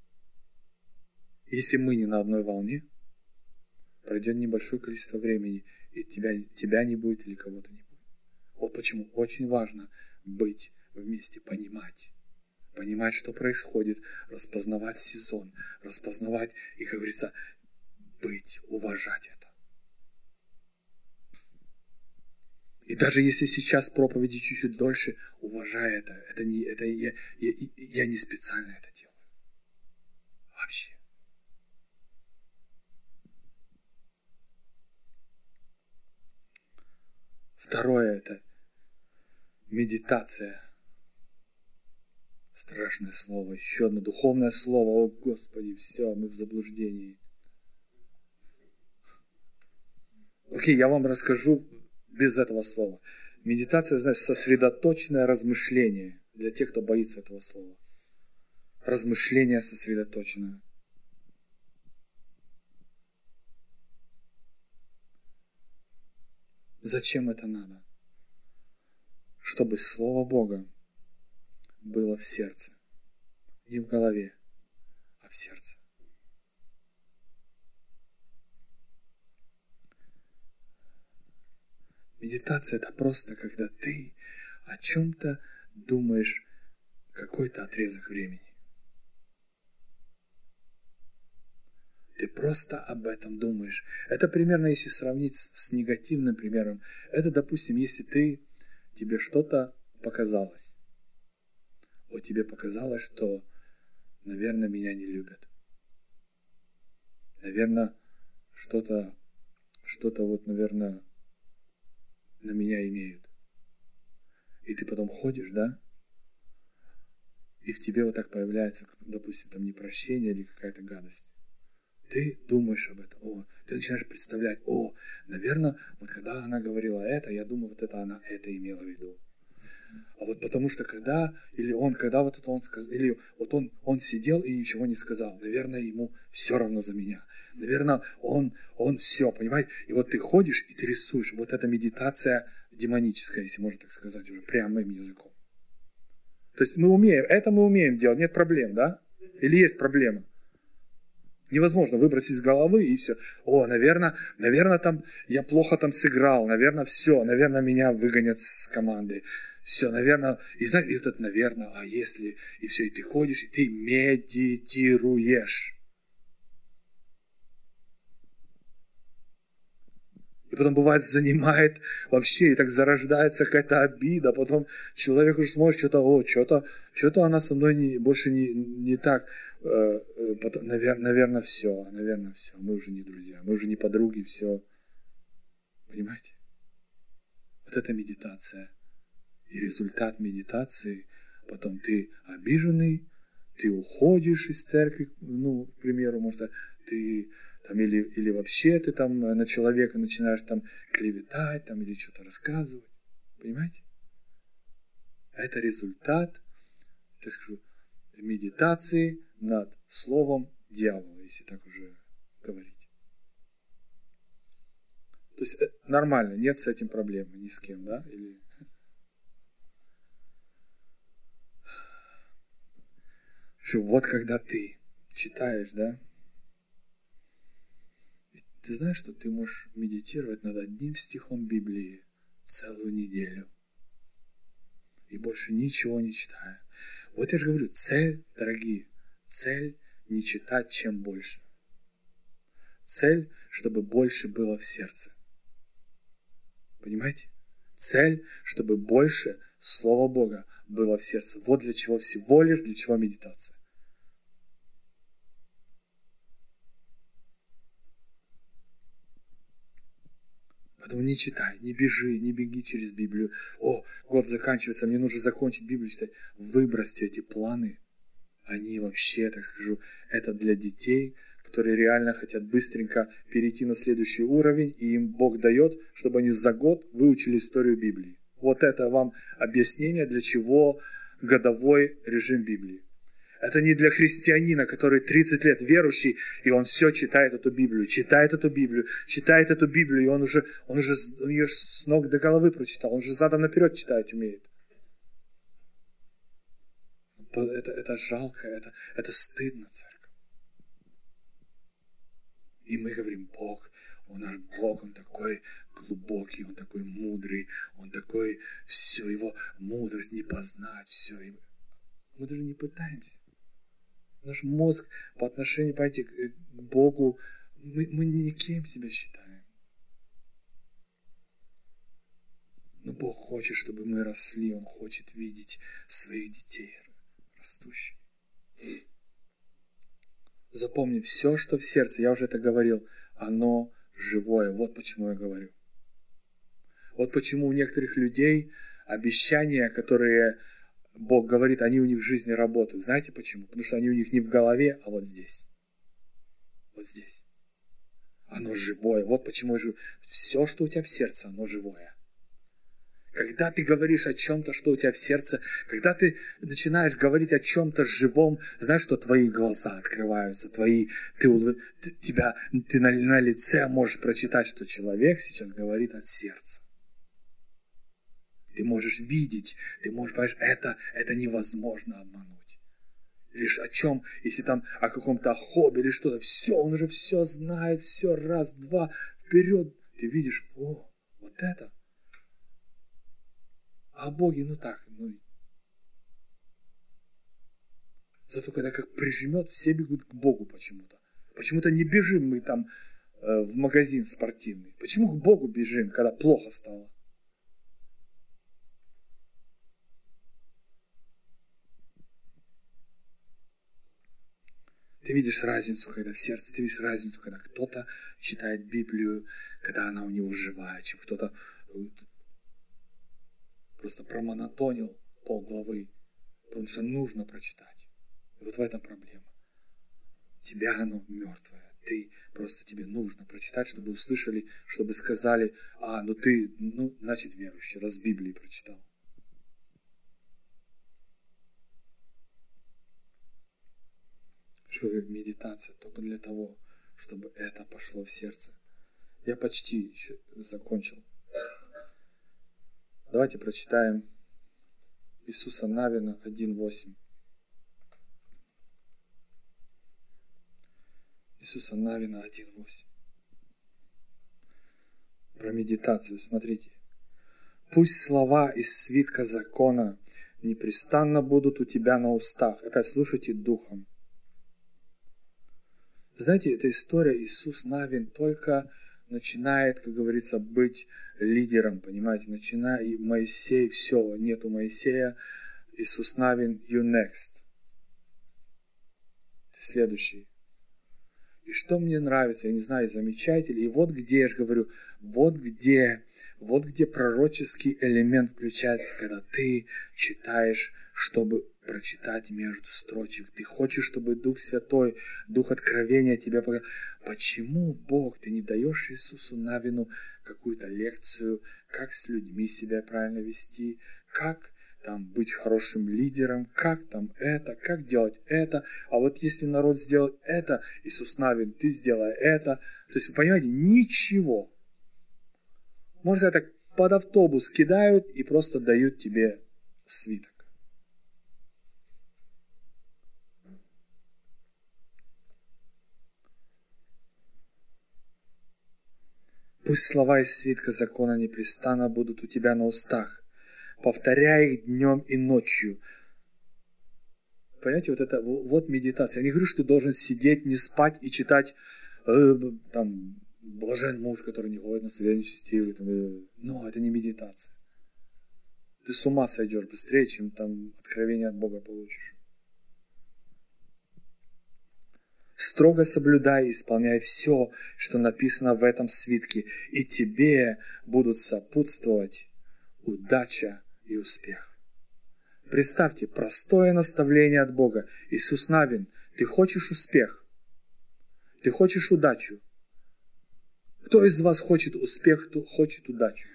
Если мы не на одной волне, пройдет небольшое количество времени, и тебя не будет или кого-то не будет. Вот почему очень важно быть вместе, понимать, что происходит, распознавать сезон, распознавать и, как говорится, уважать это. И даже если сейчас проповеди чуть-чуть дольше, уважай это. Я не специально это делаю. Вообще. Второе это медитация. Страшное слово. Еще одно духовное слово. О, Господи, все, мы в заблуждении. Окей, я вам расскажу без этого слова. Медитация, значит, сосредоточенное размышление. Для тех, кто боится этого слова. Размышление сосредоточенное. Зачем это надо? Чтобы Слово Бога было в сердце. Не в голове, а в сердце. Медитация – это просто, когда ты о чем-то думаешь какой-то отрезок времени. Ты просто об этом думаешь. Это примерно, если сравнить с негативным примером. Это, допустим, если тебе что-то показалось. Вот тебе показалось, что, наверное, меня не любят. Наверное, что-то вот, наверное, на меня имеют. И ты потом ходишь, да? И в тебе вот так появляется, допустим, там непрощение или какая-то гадость. Ты думаешь об этом. Ты начинаешь представлять, наверное, вот когда она говорила это, я думаю, вот это она это имела в виду. А вот потому что когда вот это он сказал, или вот он сидел и ничего не сказал, наверное, ему все равно за меня. Наверное, он все, понимаете? И вот ты ходишь и ты рисуешь. Вот эта медитация демоническая, если можно так сказать, уже прямым языком. То есть мы умеем делать, нет проблем, да? Или есть проблема? Невозможно выбросить из головы и все. Наверное, там я плохо там сыграл, наверное, все, наверное, меня выгонят с команды. Все, наверное, и знаешь, и этот, наверное, а если, и все, и ты ходишь, и ты медитируешь. И потом, бывает, занимает вообще, и так зарождается какая-то обида, потом человек уже смотрит, что-то она со мной больше не так. Наверное, все, мы уже не друзья, мы уже не подруги, все. Понимаете? Вот это медитация. И результат медитации, потом ты обиженный, ты уходишь из церкви, к примеру, может, ты там, или вообще ты там на человека начинаешь там клеветать, там, или что-то рассказывать. Понимаете? Это результат, так скажу, медитации над словом дьявола, если так уже говорить. То есть нормально, нет с этим проблемы ни с кем, да? Или... Вот когда ты читаешь, да, Ты знаешь, что ты можешь медитировать над одним стихом Библии целую неделю и больше ничего не читая. Вот я же говорю, цель, дорогие, цель не читать чем больше. Цель, чтобы больше было в сердце. Понимаете? Цель, чтобы больше Слова Бога было в сердце. Вот для чего всего лишь, для чего медитация. Поэтому не читай, не бежи, не беги через Библию. О, год заканчивается, мне нужно закончить Библию читать. Выбросьте эти планы. Они вообще, так скажу, это для детей, которые реально хотят быстренько перейти на следующий уровень, и им Бог дает, чтобы они за год выучили историю Библии. Вот это вам объяснение, для чего годовой режим Библии. Это не для христианина, который 30 лет верующий, и он все читает эту Библию, и он уже ее с ног до головы прочитал, он уже задом наперед читать умеет. Это жалко, это стыдно, церковь. И мы говорим, Бог, наш Бог, Он такой глубокий, Он такой мудрый, Он такой, все, Его мудрость не познать, все. Мы даже не пытаемся. Наш мозг по отношению, понимаете, к Богу, мы никем себя считаем. Но Бог хочет, чтобы мы росли, Он хочет видеть своих детей растущими. Запомни, все, что в сердце, я уже это говорил, оно живое. Вот почему я говорю. Вот почему у некоторых людей обещания, которые Бог говорит, они у них в жизни работают. Знаете почему? Потому что они у них не в голове, а вот здесь. Вот здесь. Оно живое. Вот почему я живу. Все, что у тебя в сердце, оно живое. Когда ты говоришь о чем-то, что у тебя в сердце, когда ты начинаешь говорить о чем-то живом, знаешь, что твои глаза открываются, ты на лице можешь прочитать, что человек сейчас говорит от сердца. Ты можешь видеть, ты можешь, понимаешь, это невозможно обмануть. Лишь о чем, если там о каком-то хобби или что-то, все, он уже все знает, все, раз, два, вперед. Ты видишь, о, вот это. А о Боге, Зато когда как прижмет, все бегут к Богу почему-то. Почему-то не бежим мы там в магазин спортивный. Почему к Богу бежим, когда плохо стало? Ты видишь разницу, когда в сердце, ты видишь разницу, когда кто-то читает Библию, когда она у него живая, чем кто-то просто промонотонил полглавы, потому что нужно прочитать. И вот в этом проблема. Тебя оно мертвое. Тебе нужно прочитать, чтобы услышали, чтобы сказали, значит верующий, раз Библии прочитал. Что говорю, медитация только для того, чтобы это пошло в сердце. Я почти еще закончил. Давайте прочитаем Иисуса Навина 1:8. Иисуса Навина 1:8. Про медитацию, смотрите. «Пусть слова из свитка закона непрестанно будут у тебя на устах». Опять слушайте духом. Знаете, эта история, Иисус Навин только начинает, как говорится, быть лидером, понимаете, начиная Моисей, все, нету Моисея, Иисус Навин, you next. Ты следующий. И что мне нравится, я не знаю, замечаете ли, и вот где, я же говорю, вот где пророческий элемент включается, когда ты читаешь, чтобы прочитать между строчек. Ты хочешь, чтобы Дух Святой, Дух Откровения тебе показал. Почему, Бог, ты не даешь Иисусу Навину какую-то лекцию, как с людьми себя правильно вести, как там быть хорошим лидером, как там это, как делать это. А вот если народ сделает это, Иисус Навин, ты сделай это. То есть, вы понимаете, ничего. Можно так под автобус кидают и просто дают тебе свиток. Пусть слова из свитка закона непрестанно будут у тебя на устах. Повторяй их днем и ночью. Понимаете, вот это вот медитация. Я не говорю, что ты должен сидеть, не спать и читать там блажен муж, который не ходит на свидание нечестивый. Но это не медитация. Ты с ума сойдешь быстрее, чем там откровение от Бога получишь. Строго соблюдай и исполняй все, что написано в этом свитке, и тебе будут сопутствовать удача и успех. Представьте, простое наставление от Бога. Иисус Навин, ты хочешь успех? Ты хочешь удачу? Кто из вас хочет успех, кто хочет удачу?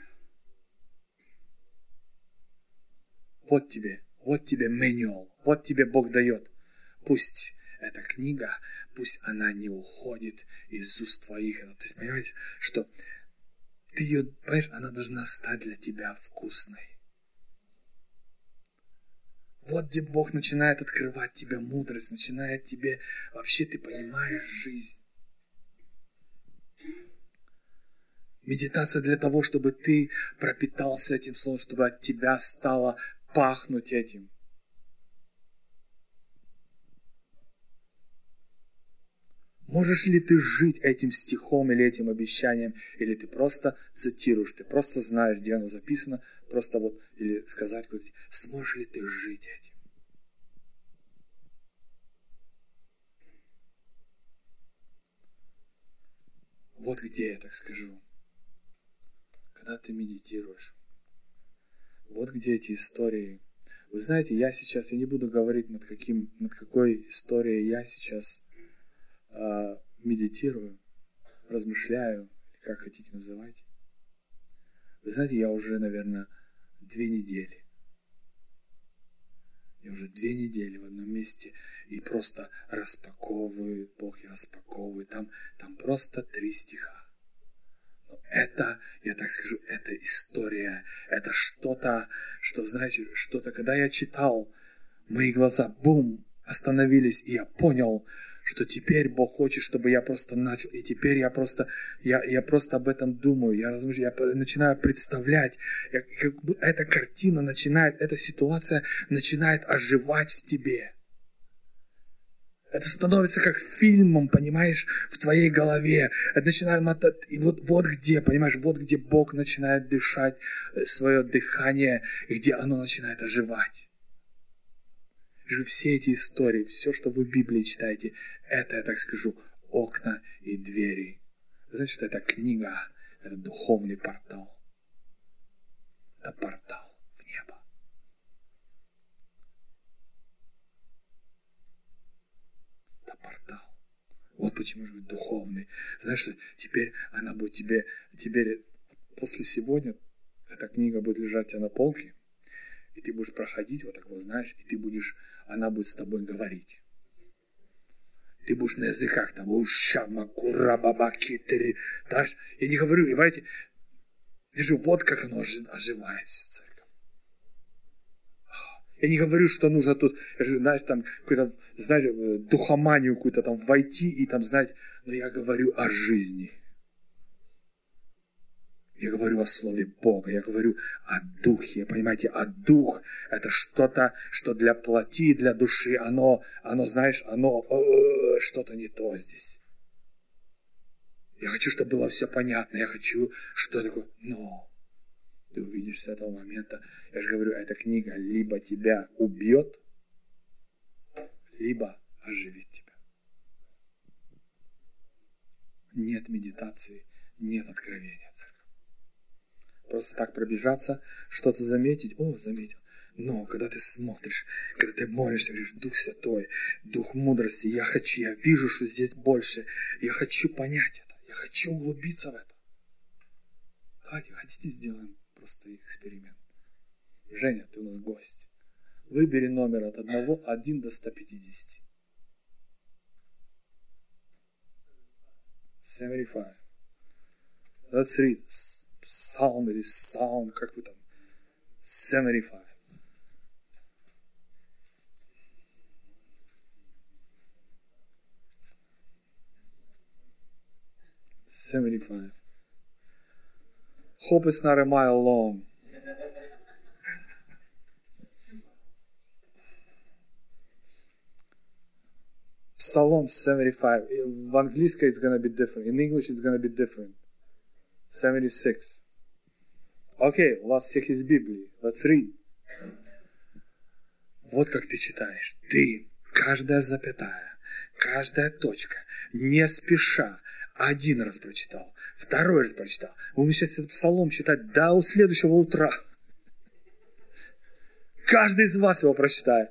Вот тебе manual, вот тебе Бог дает. Пусть эта книга, пусть она не уходит из уст твоих. То есть, понимаете, что ты ее, понимаешь, она должна стать для тебя вкусной. Вот где Бог начинает открывать тебе мудрость, начинает тебе, вообще ты понимаешь жизнь. Медитация для того, чтобы ты пропитался этим словом, чтобы от тебя стало пахнуть этим. Можешь ли ты жить этим стихом или этим обещанием, или ты просто цитируешь, ты просто знаешь, где оно записано, просто вот, или сказать, сможешь ли ты жить этим? Вот где я так скажу. Когда ты медитируешь, вот где эти истории. Вы знаете, я не буду говорить, над какой историей я сейчас медитирую, размышляю, как хотите называйте. Вы знаете, я уже, наверное, 2 недели. Я уже 2 недели в одном месте и просто распаковываю, Бог и распаковывает. Там просто 3 стиха. Но это, я так скажу, это история. Это что-то, что, знаете, когда я читал, мои глаза, бум, остановились, и я понял, что теперь Бог хочет, чтобы я просто начал, и теперь я просто об этом думаю, я начинаю представлять, как бы эта картина начинает, эта ситуация начинает оживать в тебе. Это становится как фильмом, понимаешь, в твоей голове. Это начинает, и вот где, понимаешь, вот где Бог начинает дышать свое дыхание, и где оно начинает оживать. И все эти истории, все, что вы в Библии читаете, это, я так скажу, окна и двери. Вы знаете, что это книга, это духовный портал. Это портал в небо. Это портал. Вот почему же духовный. Знаешь, что теперь она будет теперь после сегодня эта книга будет лежать у тебя на полке, и ты будешь проходить вот так вот, знаешь, и она будет с тобой говорить. Ты будешь на языках там, ушама, кура, баба, китри. Я не говорю, понимаете, вижу, вот как оно оживает всю церковь. Я не говорю, что нужно тут, знаешь, там, какую-то, знаешь, духоманию какую-то там войти и там, знаете, но я говорю о жизни. Я говорю о Слове Бога, я говорю о Духе, понимаете, а Дух – это что-то, что для плоти, для души, оно, знаешь, оно что-то не то здесь. Я хочу, чтобы было все понятно, я хочу, что такое, но ты увидишь с этого момента, я же говорю, эта книга либо тебя убьет, либо оживит тебя. Нет медитации, нет откровения, церковь. Просто так пробежаться, что-то заметить. Заметил. Но когда ты смотришь, когда ты молишься, говоришь, Дух Святой, Дух мудрости, я вижу, что здесь больше. Я хочу понять это. Я хочу углубиться в это. Давайте, хотите, сделаем просто эксперимент. Женя, ты у нас гость. Выбери номер от 1 до 150. 75. Let's read. Psalm или Psalm, как вы там, 75. Hope it's not a mile long. Psalm 75. В английском it's gonna be different. In English it's gonna be different. 76. Окей, у вас всех есть Библии. Let's read. Вот как ты читаешь. Ты, каждая запятая, каждая точка, не спеша, один раз прочитал, второй раз прочитал. Вы будете сейчас этот псалом читать до следующего утра. Каждый из вас его прочитает.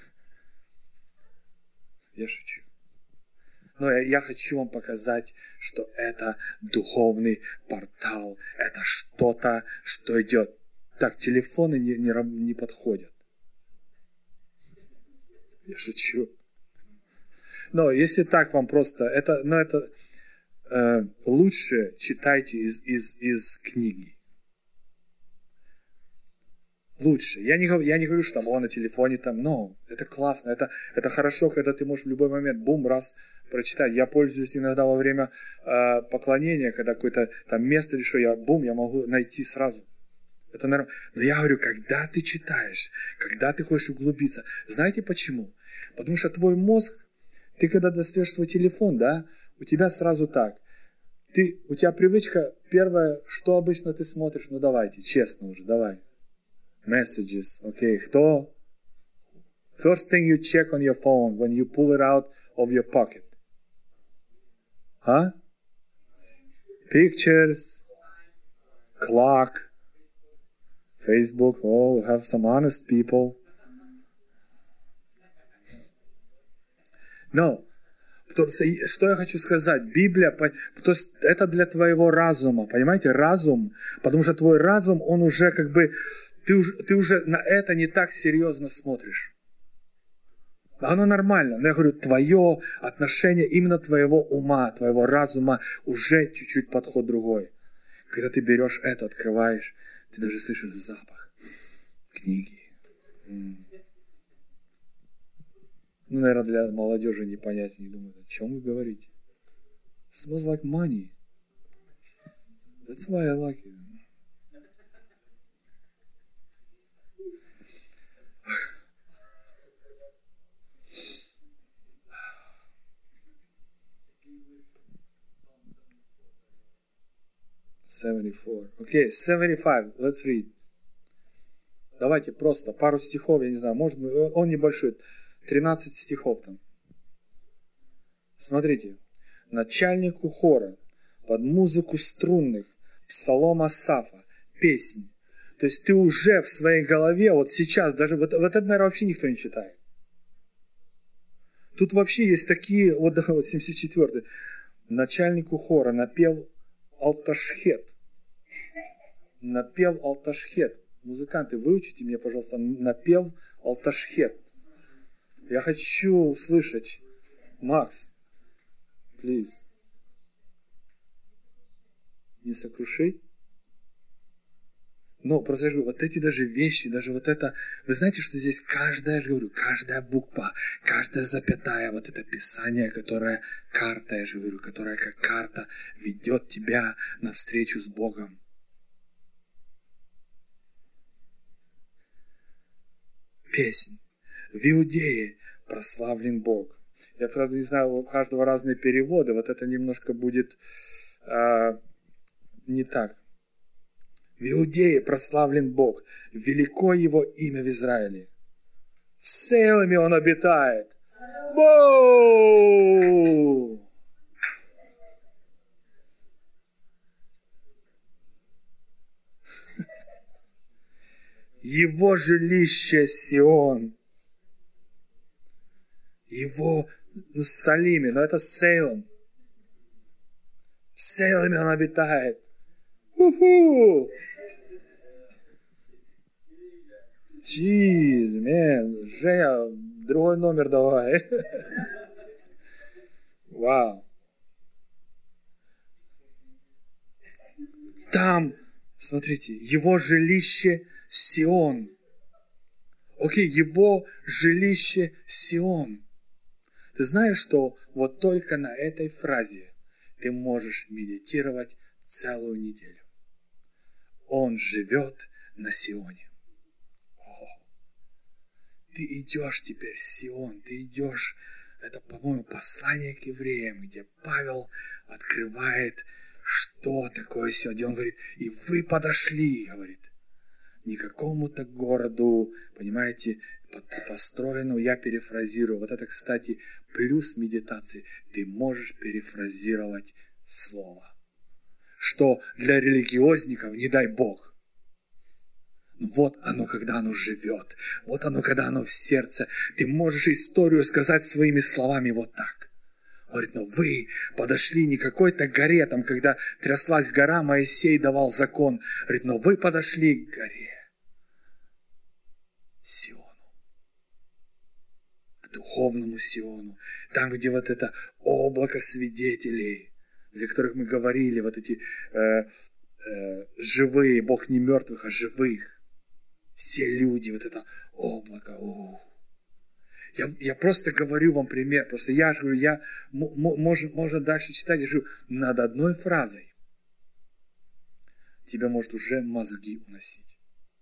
Я шучу. Но я хочу вам показать, что это духовный портал. Это что-то, что идет. Так, телефоны не подходят. Я шучу. Но если так вам просто... лучше читайте из книги. Лучше. Я не говорю, что там на телефоне там, но это классно, это хорошо, когда ты можешь в любой момент, бум, раз прочитать. Я пользуюсь иногда во время поклонения, когда какое-то там место решил, я могу найти сразу. Это нормально. Но я говорю, когда ты читаешь, когда ты хочешь углубиться, знаете почему? Потому что твой мозг, ты когда достаешь свой телефон, да, у тебя сразу так. У тебя привычка, первое, что обычно ты смотришь, ну давайте, честно уже, давай. Messages, окей, кто? First thing you check on your phone when you pull it out of your pocket. Huh? Pictures, clock, Facebook, oh, we have some honest people. Но, что я хочу сказать? Библия, то есть это для твоего разума, понимаете? Разум, потому что твой разум, он уже как бы, ты уже на это не так серьезно смотришь. Оно нормально, но я говорю, твое отношение именно твоего ума, твоего разума уже чуть-чуть подход другой. Когда ты берешь это, открываешь, ты даже слышишь запах книги. Ну, наверное, для молодежи не понять, не думают, о чем вы говорите. It smells like money. That's why I like it. Okay, 75. Let's read. Давайте просто пару стихов, я не знаю, может быть, он небольшой, 13 стихов там. Смотрите. Начальнику хора, под музыку струнных, псалом Асафа, песни. То есть ты уже в своей голове, вот сейчас, даже вот это, наверное, вообще никто не читает. Тут вообще есть такие, вот 74-й. Начальнику хора напев Алташхет. Напев Алташхет. Музыканты, выучите мне, пожалуйста, напев Алташхет. Я хочу услышать. Макс, please. Не сокруши. Но просто я же говорю, вот эти даже вещи, даже вот это, вы знаете, что здесь каждая, я же говорю, каждая буква, каждая запятая, вот это писание, которое карта, я же говорю, которая как карта ведет тебя навстречу с Богом. Песнь. В Иудее прославлен Бог. Я, правда, не знаю, у каждого разные переводы, вот это немножко будет не так. В Иудее прославлен Бог, велико Его имя в Израиле. В Сейлеме Он обитает. Боу! Его жилище Сион. Его Салиме, но это Сейлем. В Сейлеме Он обитает. Уху! Jeez, man. Женя, другой номер давай. Вау. Там, смотрите, его жилище Сион. Окей, его жилище Сион. Ты знаешь, что вот только на этой фразе ты можешь медитировать целую неделю. Он живет на Сионе. Ты идешь теперь в Сион, ты идешь, это, по-моему, послание к евреям, где Павел открывает, что такое Сион, где он говорит, и вы подошли, говорит, не к какому-то городу, понимаете, построенному, я перефразирую. Вот это, кстати, плюс медитации. Ты можешь перефразировать слово. Что для религиозников, не дай Бог. Вот оно, когда оно живет. Вот оно, когда оно в сердце. Ты можешь историю сказать своими словами вот так. Говорит, но вы подошли не к какой-то горе, там, когда тряслась гора, Моисей давал закон. Говорит, но вы подошли к горе. Сиону. К духовному Сиону. Там, где вот это облако свидетелей, за которых мы говорили, вот эти живые, Бог не мертвых, а живых. Все люди, вот это облако. Я просто говорю вам пример. Просто я же говорю, можно дальше читать. Я говорю, над одной фразой тебя может уже мозги уносить.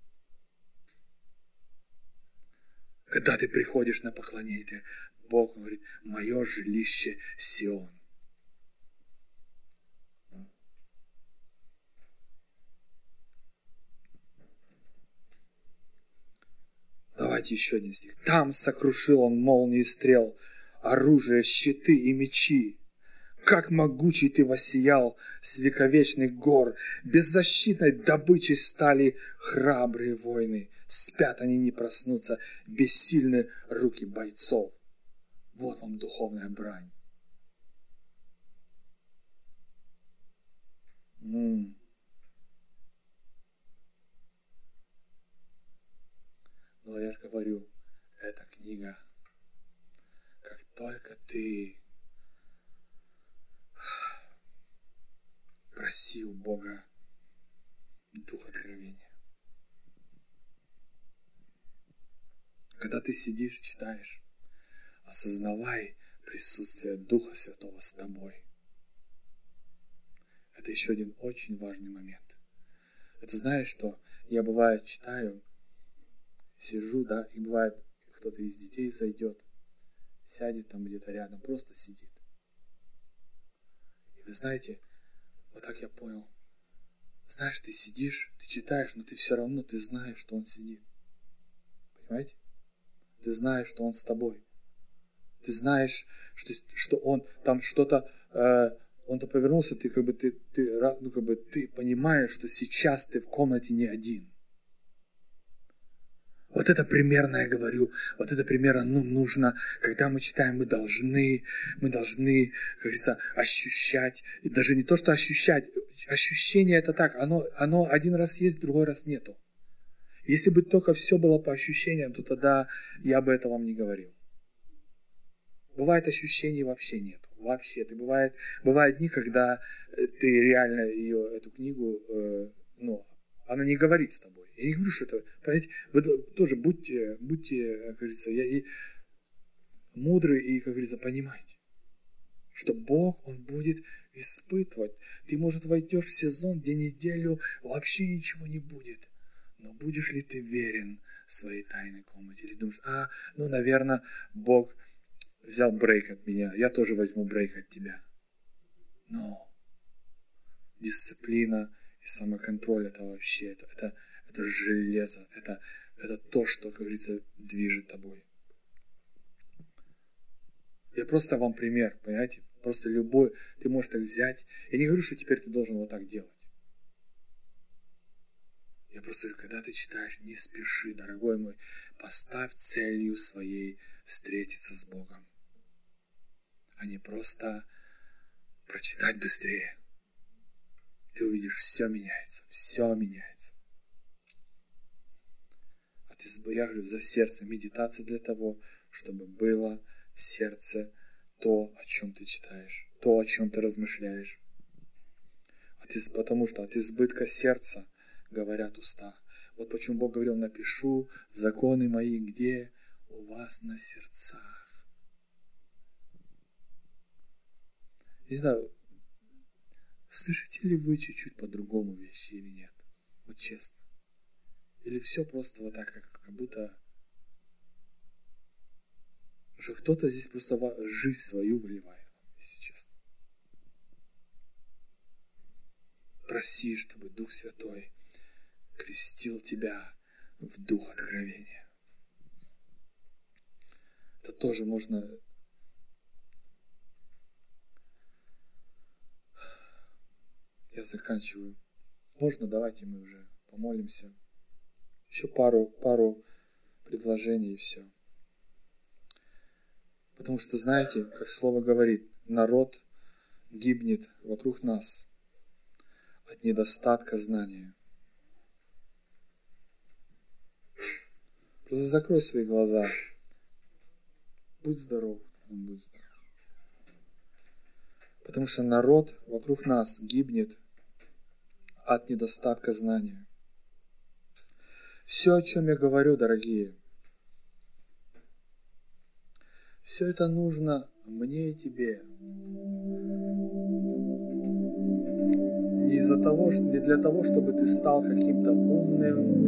Когда ты приходишь на поклонение, Бог говорит, мое жилище Сион. Давайте еще один стих. Там сокрушил он молнии и стрел, оружие, щиты и мечи. Как могучий ты воссиял с вековечных гор, беззащитной добычей стали храбрые воины. Спят они, не проснутся, бессильны руки бойцов. Вот вам духовная брань. Но я же говорю, эта книга, как только ты проси у Бога дух откровения. Когда ты сидишь, читаешь, осознавай присутствие Духа Святого с тобой. Это еще один очень важный момент. Это знаешь, что я бывает читаю, сижу, да, и бывает кто-то из детей зайдет, сядет там где-то рядом, просто сидит. И вы знаете, вот так я понял. Знаешь, ты сидишь, ты читаешь, но ты все равно, ты знаешь, что он сидит. Понимаете? Ты знаешь, что он с тобой. Ты знаешь, что он там что-то, он-то повернулся, ты ты понимаешь, что сейчас ты в комнате не один. Вот это примерно я говорю, вот это примерно нужно, когда мы читаем, мы должны, как говорится, ощущать, и даже не то, что ощущать, ощущение это так, оно один раз есть, другой раз нету. Если бы только все было по ощущениям, то тогда я бы это вам не говорил. Бывает ощущений вообще нет. Вообще. Бывают дни, когда ты реально эту книгу, она не говорит с тобой. Я не говорю, что это, понимаете, вы тоже будьте, как говорится, мудры и, как говорится, понимайте, что Бог, Он будет испытывать. Ты, может, войдешь в сезон, где неделю вообще ничего не будет. Но будешь ли ты верен своей тайной комнате? Или думаешь, наверное, Бог взял брейк от меня, я тоже возьму брейк от тебя. Но дисциплина и самоконтроль это вообще, это железо, это то, что, как говорится, движет тобой. Я просто вам пример, понимаете? Просто любой, ты можешь так взять. Я не говорю, что теперь ты должен вот так делать. Я просто говорю, когда ты читаешь, не спеши, дорогой мой, поставь целью своей встретиться с Богом, а не просто прочитать быстрее. Ты увидишь, все меняется, все меняется. Я говорю, за сердце. Медитация для того, чтобы было в сердце то, о чем ты читаешь, то, о чем ты размышляешь. Потому что от избытка сердца говорят уста. Вот почему Бог говорил, напишу законы мои где? У вас на сердцах. Не знаю, слышите ли вы чуть-чуть по-другому вещи или нет? Вот честно. Или все просто вот так, как будто что кто-то здесь просто жизнь свою выливает, если честно. Проси, чтобы Дух Святой крестил тебя в дух откровения. Это тоже можно... Я заканчиваю. Можно, давайте мы уже помолимся. Еще пару предложений и все. Потому что, знаете, как Слово говорит, народ гибнет вокруг нас от недостатка знания. Просто закрой свои глаза. Будь здоров. Будь здоров. Потому что народ вокруг нас гибнет от недостатка знания. Все, о чем я говорю, дорогие, все это нужно мне и тебе. Не для того, чтобы ты стал каким-то умным,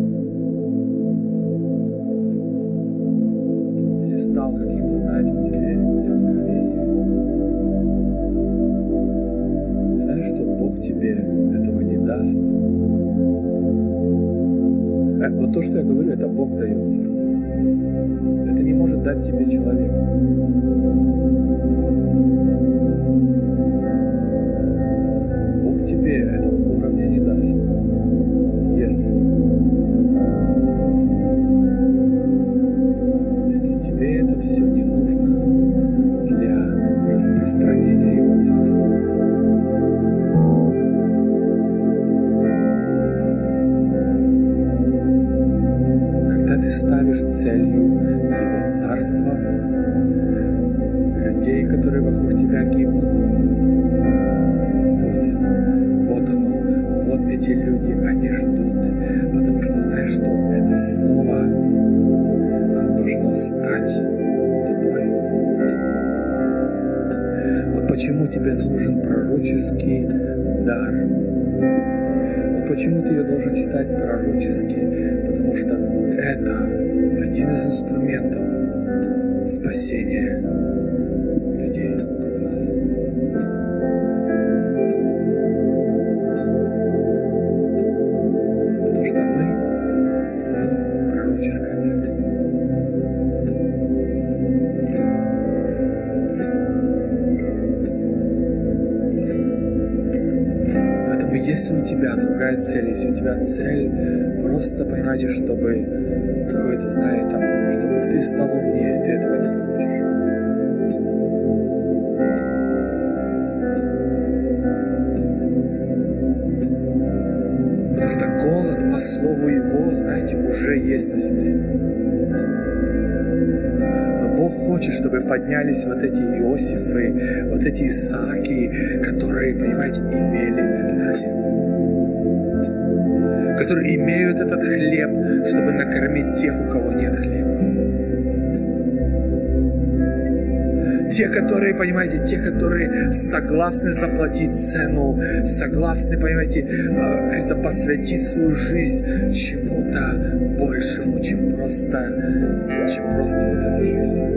или стал каким-то, знаете, у тебя не откровение. Ты знаешь, что Бог тебе этого не даст? Вот то, что я говорю, это Бог дает. Это не может дать тебе человек. Бог тебе этого уровня не даст, если тебе это все не нужно для распространения Его Царства. Когда ты ставишь целью Его Царства, людей, которые вокруг тебя гибнут, вот оно, вот эти люди, они ждут, потому что знаешь что, это слово, оно должно стать тобой. Вот почему тебе нужен пророческий дар. Вот почему ты ее должен читать пророчески, потому что это один из инструментов спасения людей вокруг нас. Потому что мы пророческая церковь. Поэтому если у тебя другая цель, если у тебя цель просто, понимаете, чтобы какой-то, знаете, там, чтобы ты стал умнее, ты этого не получишь. Потому что голод по слову Его, знаете, уже есть на земле. Но Бог хочет, чтобы поднялись вот эти Иосифы, вот эти Исааки, которые, понимаете, имели этот хлеб. Которые имеют этот хлеб, чтобы накормить тех, у кого нет хлеба. Те, которые, понимаете, те, которые согласны заплатить цену, согласны, понимаете, посвятить свою жизнь чему-то большему, чем просто вот эта жизнь.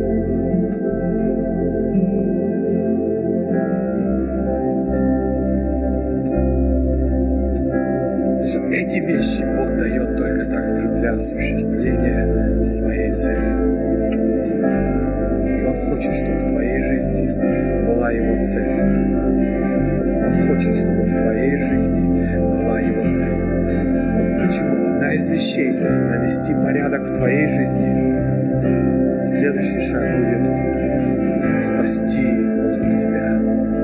Эти вещи Бог дает только, так скажу, для осуществления своей цели. И Он хочет, чтобы в твоей жизни была Его цель. Он хочет, чтобы в твоей жизни была Его цель. Вот почему одна из вещей — навести порядок в твоей жизни. Следующий шаг будет спасти вокруг тебя.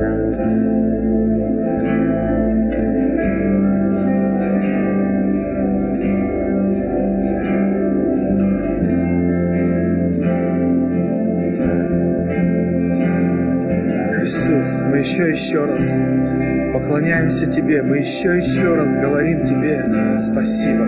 Мы еще раз поклоняемся Тебе, мы еще раз говорим Тебе спасибо.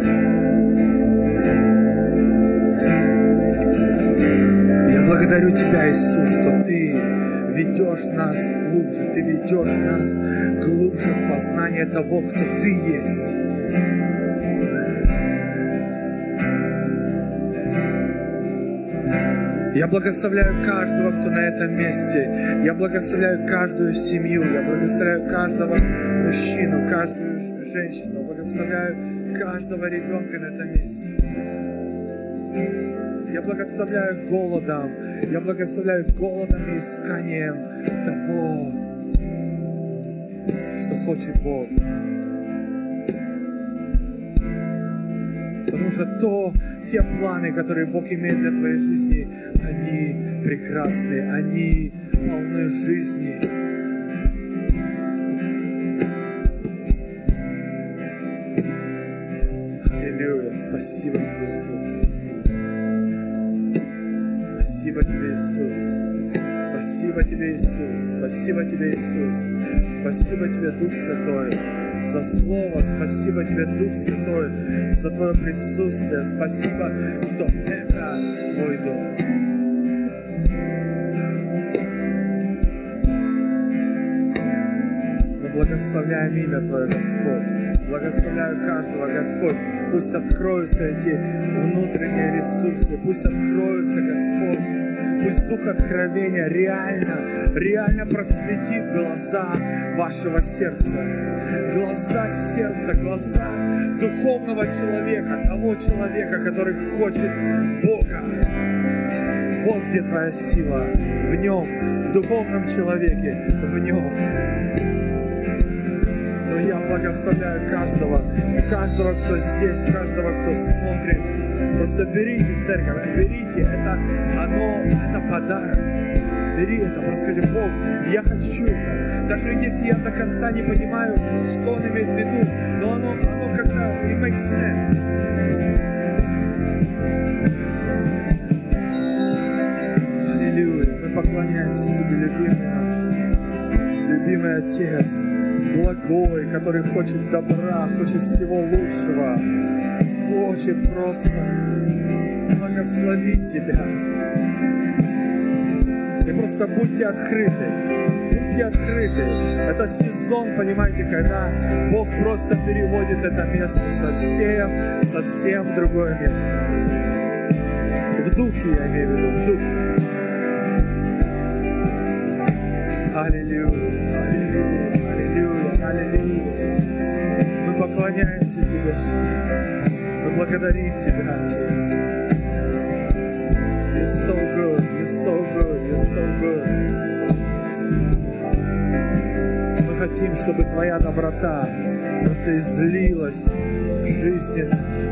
Я благодарю Тебя, Иисус, что Ты ведешь нас глубже, Ты ведешь нас глубже в познание того, кто Ты есть. Я благословляю каждого, кто на этом месте. Я благословляю каждую семью. Я благословляю каждого мужчину, каждую женщину. Благословляю каждого ребенка на этом месте. Я благословляю голодом. Я благословляю голодом и исканием того, что хочет Бог. Потому что те планы, которые Бог имеет для твоей жизни, они прекрасны, они полны жизни. Аллилуйя! Спасибо тебе, Иисус. Спасибо тебе, Иисус. Спасибо тебе, Иисус. Спасибо тебе, Иисус. Спасибо тебе, Дух Святой, за Слово. Спасибо тебе, Дух Святой, за Твое присутствие. Спасибо, что это Твой дом. Мы благословляем имя Твое, Господь. Благословляю каждого, Господь. Пусть откроются эти внутренние ресурсы. Пусть откроются, Господь. Пусть Дух откровения реально просветит глаза вашего сердца. Глаза сердца, глаза духовного человека, того человека, который хочет Бога. Вот где твоя сила. В нем, в духовном человеке, в нем. Но я благословляю каждого, кто здесь, каждого, кто смотрит. Просто берите, церковь, берите, это подарок. Бери это, просто скажи: Бог, я хочу это. Даже если я до конца не понимаю, что Он имеет в виду, но оно как-то it makes sense. Аллилуйя, мы поклоняемся Тебе, любимый наш, любимый Отец, благой, который хочет добра, хочет всего лучшего, хочет просто благословить Тебя. И просто будьте открыты. Будьте открыты. Это сезон, понимаете, когда Бог просто переводит это место совсем в другое место. В духе, я имею в виду, в духе. Аллилуйя, аллилуйя, аллилуйя, аллилуйя. Мы поклоняемся Тебе. Мы благодарим Тебя, Отец. You're so good, you're so good, you're so good. Мы хотим, чтобы Твоя доброта просто излилась в жизни нашей.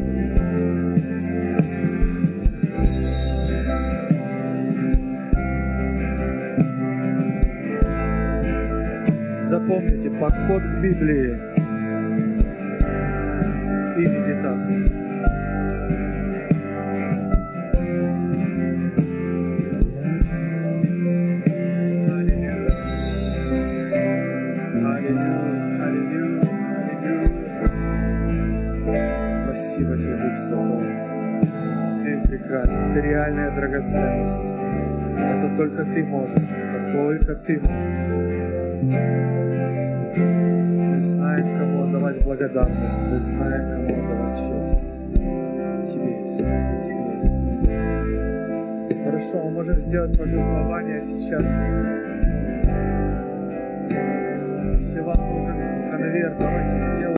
Запомните, подход к Библии и медитация. Это реальная драгоценность. Это только Ты можешь. Это только Ты можешь. Мы знаем, кому отдавать благодарность. Мы знаем, кому отдавать честь. Тебе, Иисус. Тебе, Иисус. Хорошо, мы можем сделать пожертвование сейчас. Если вам нужен конверт, давайте сделаем.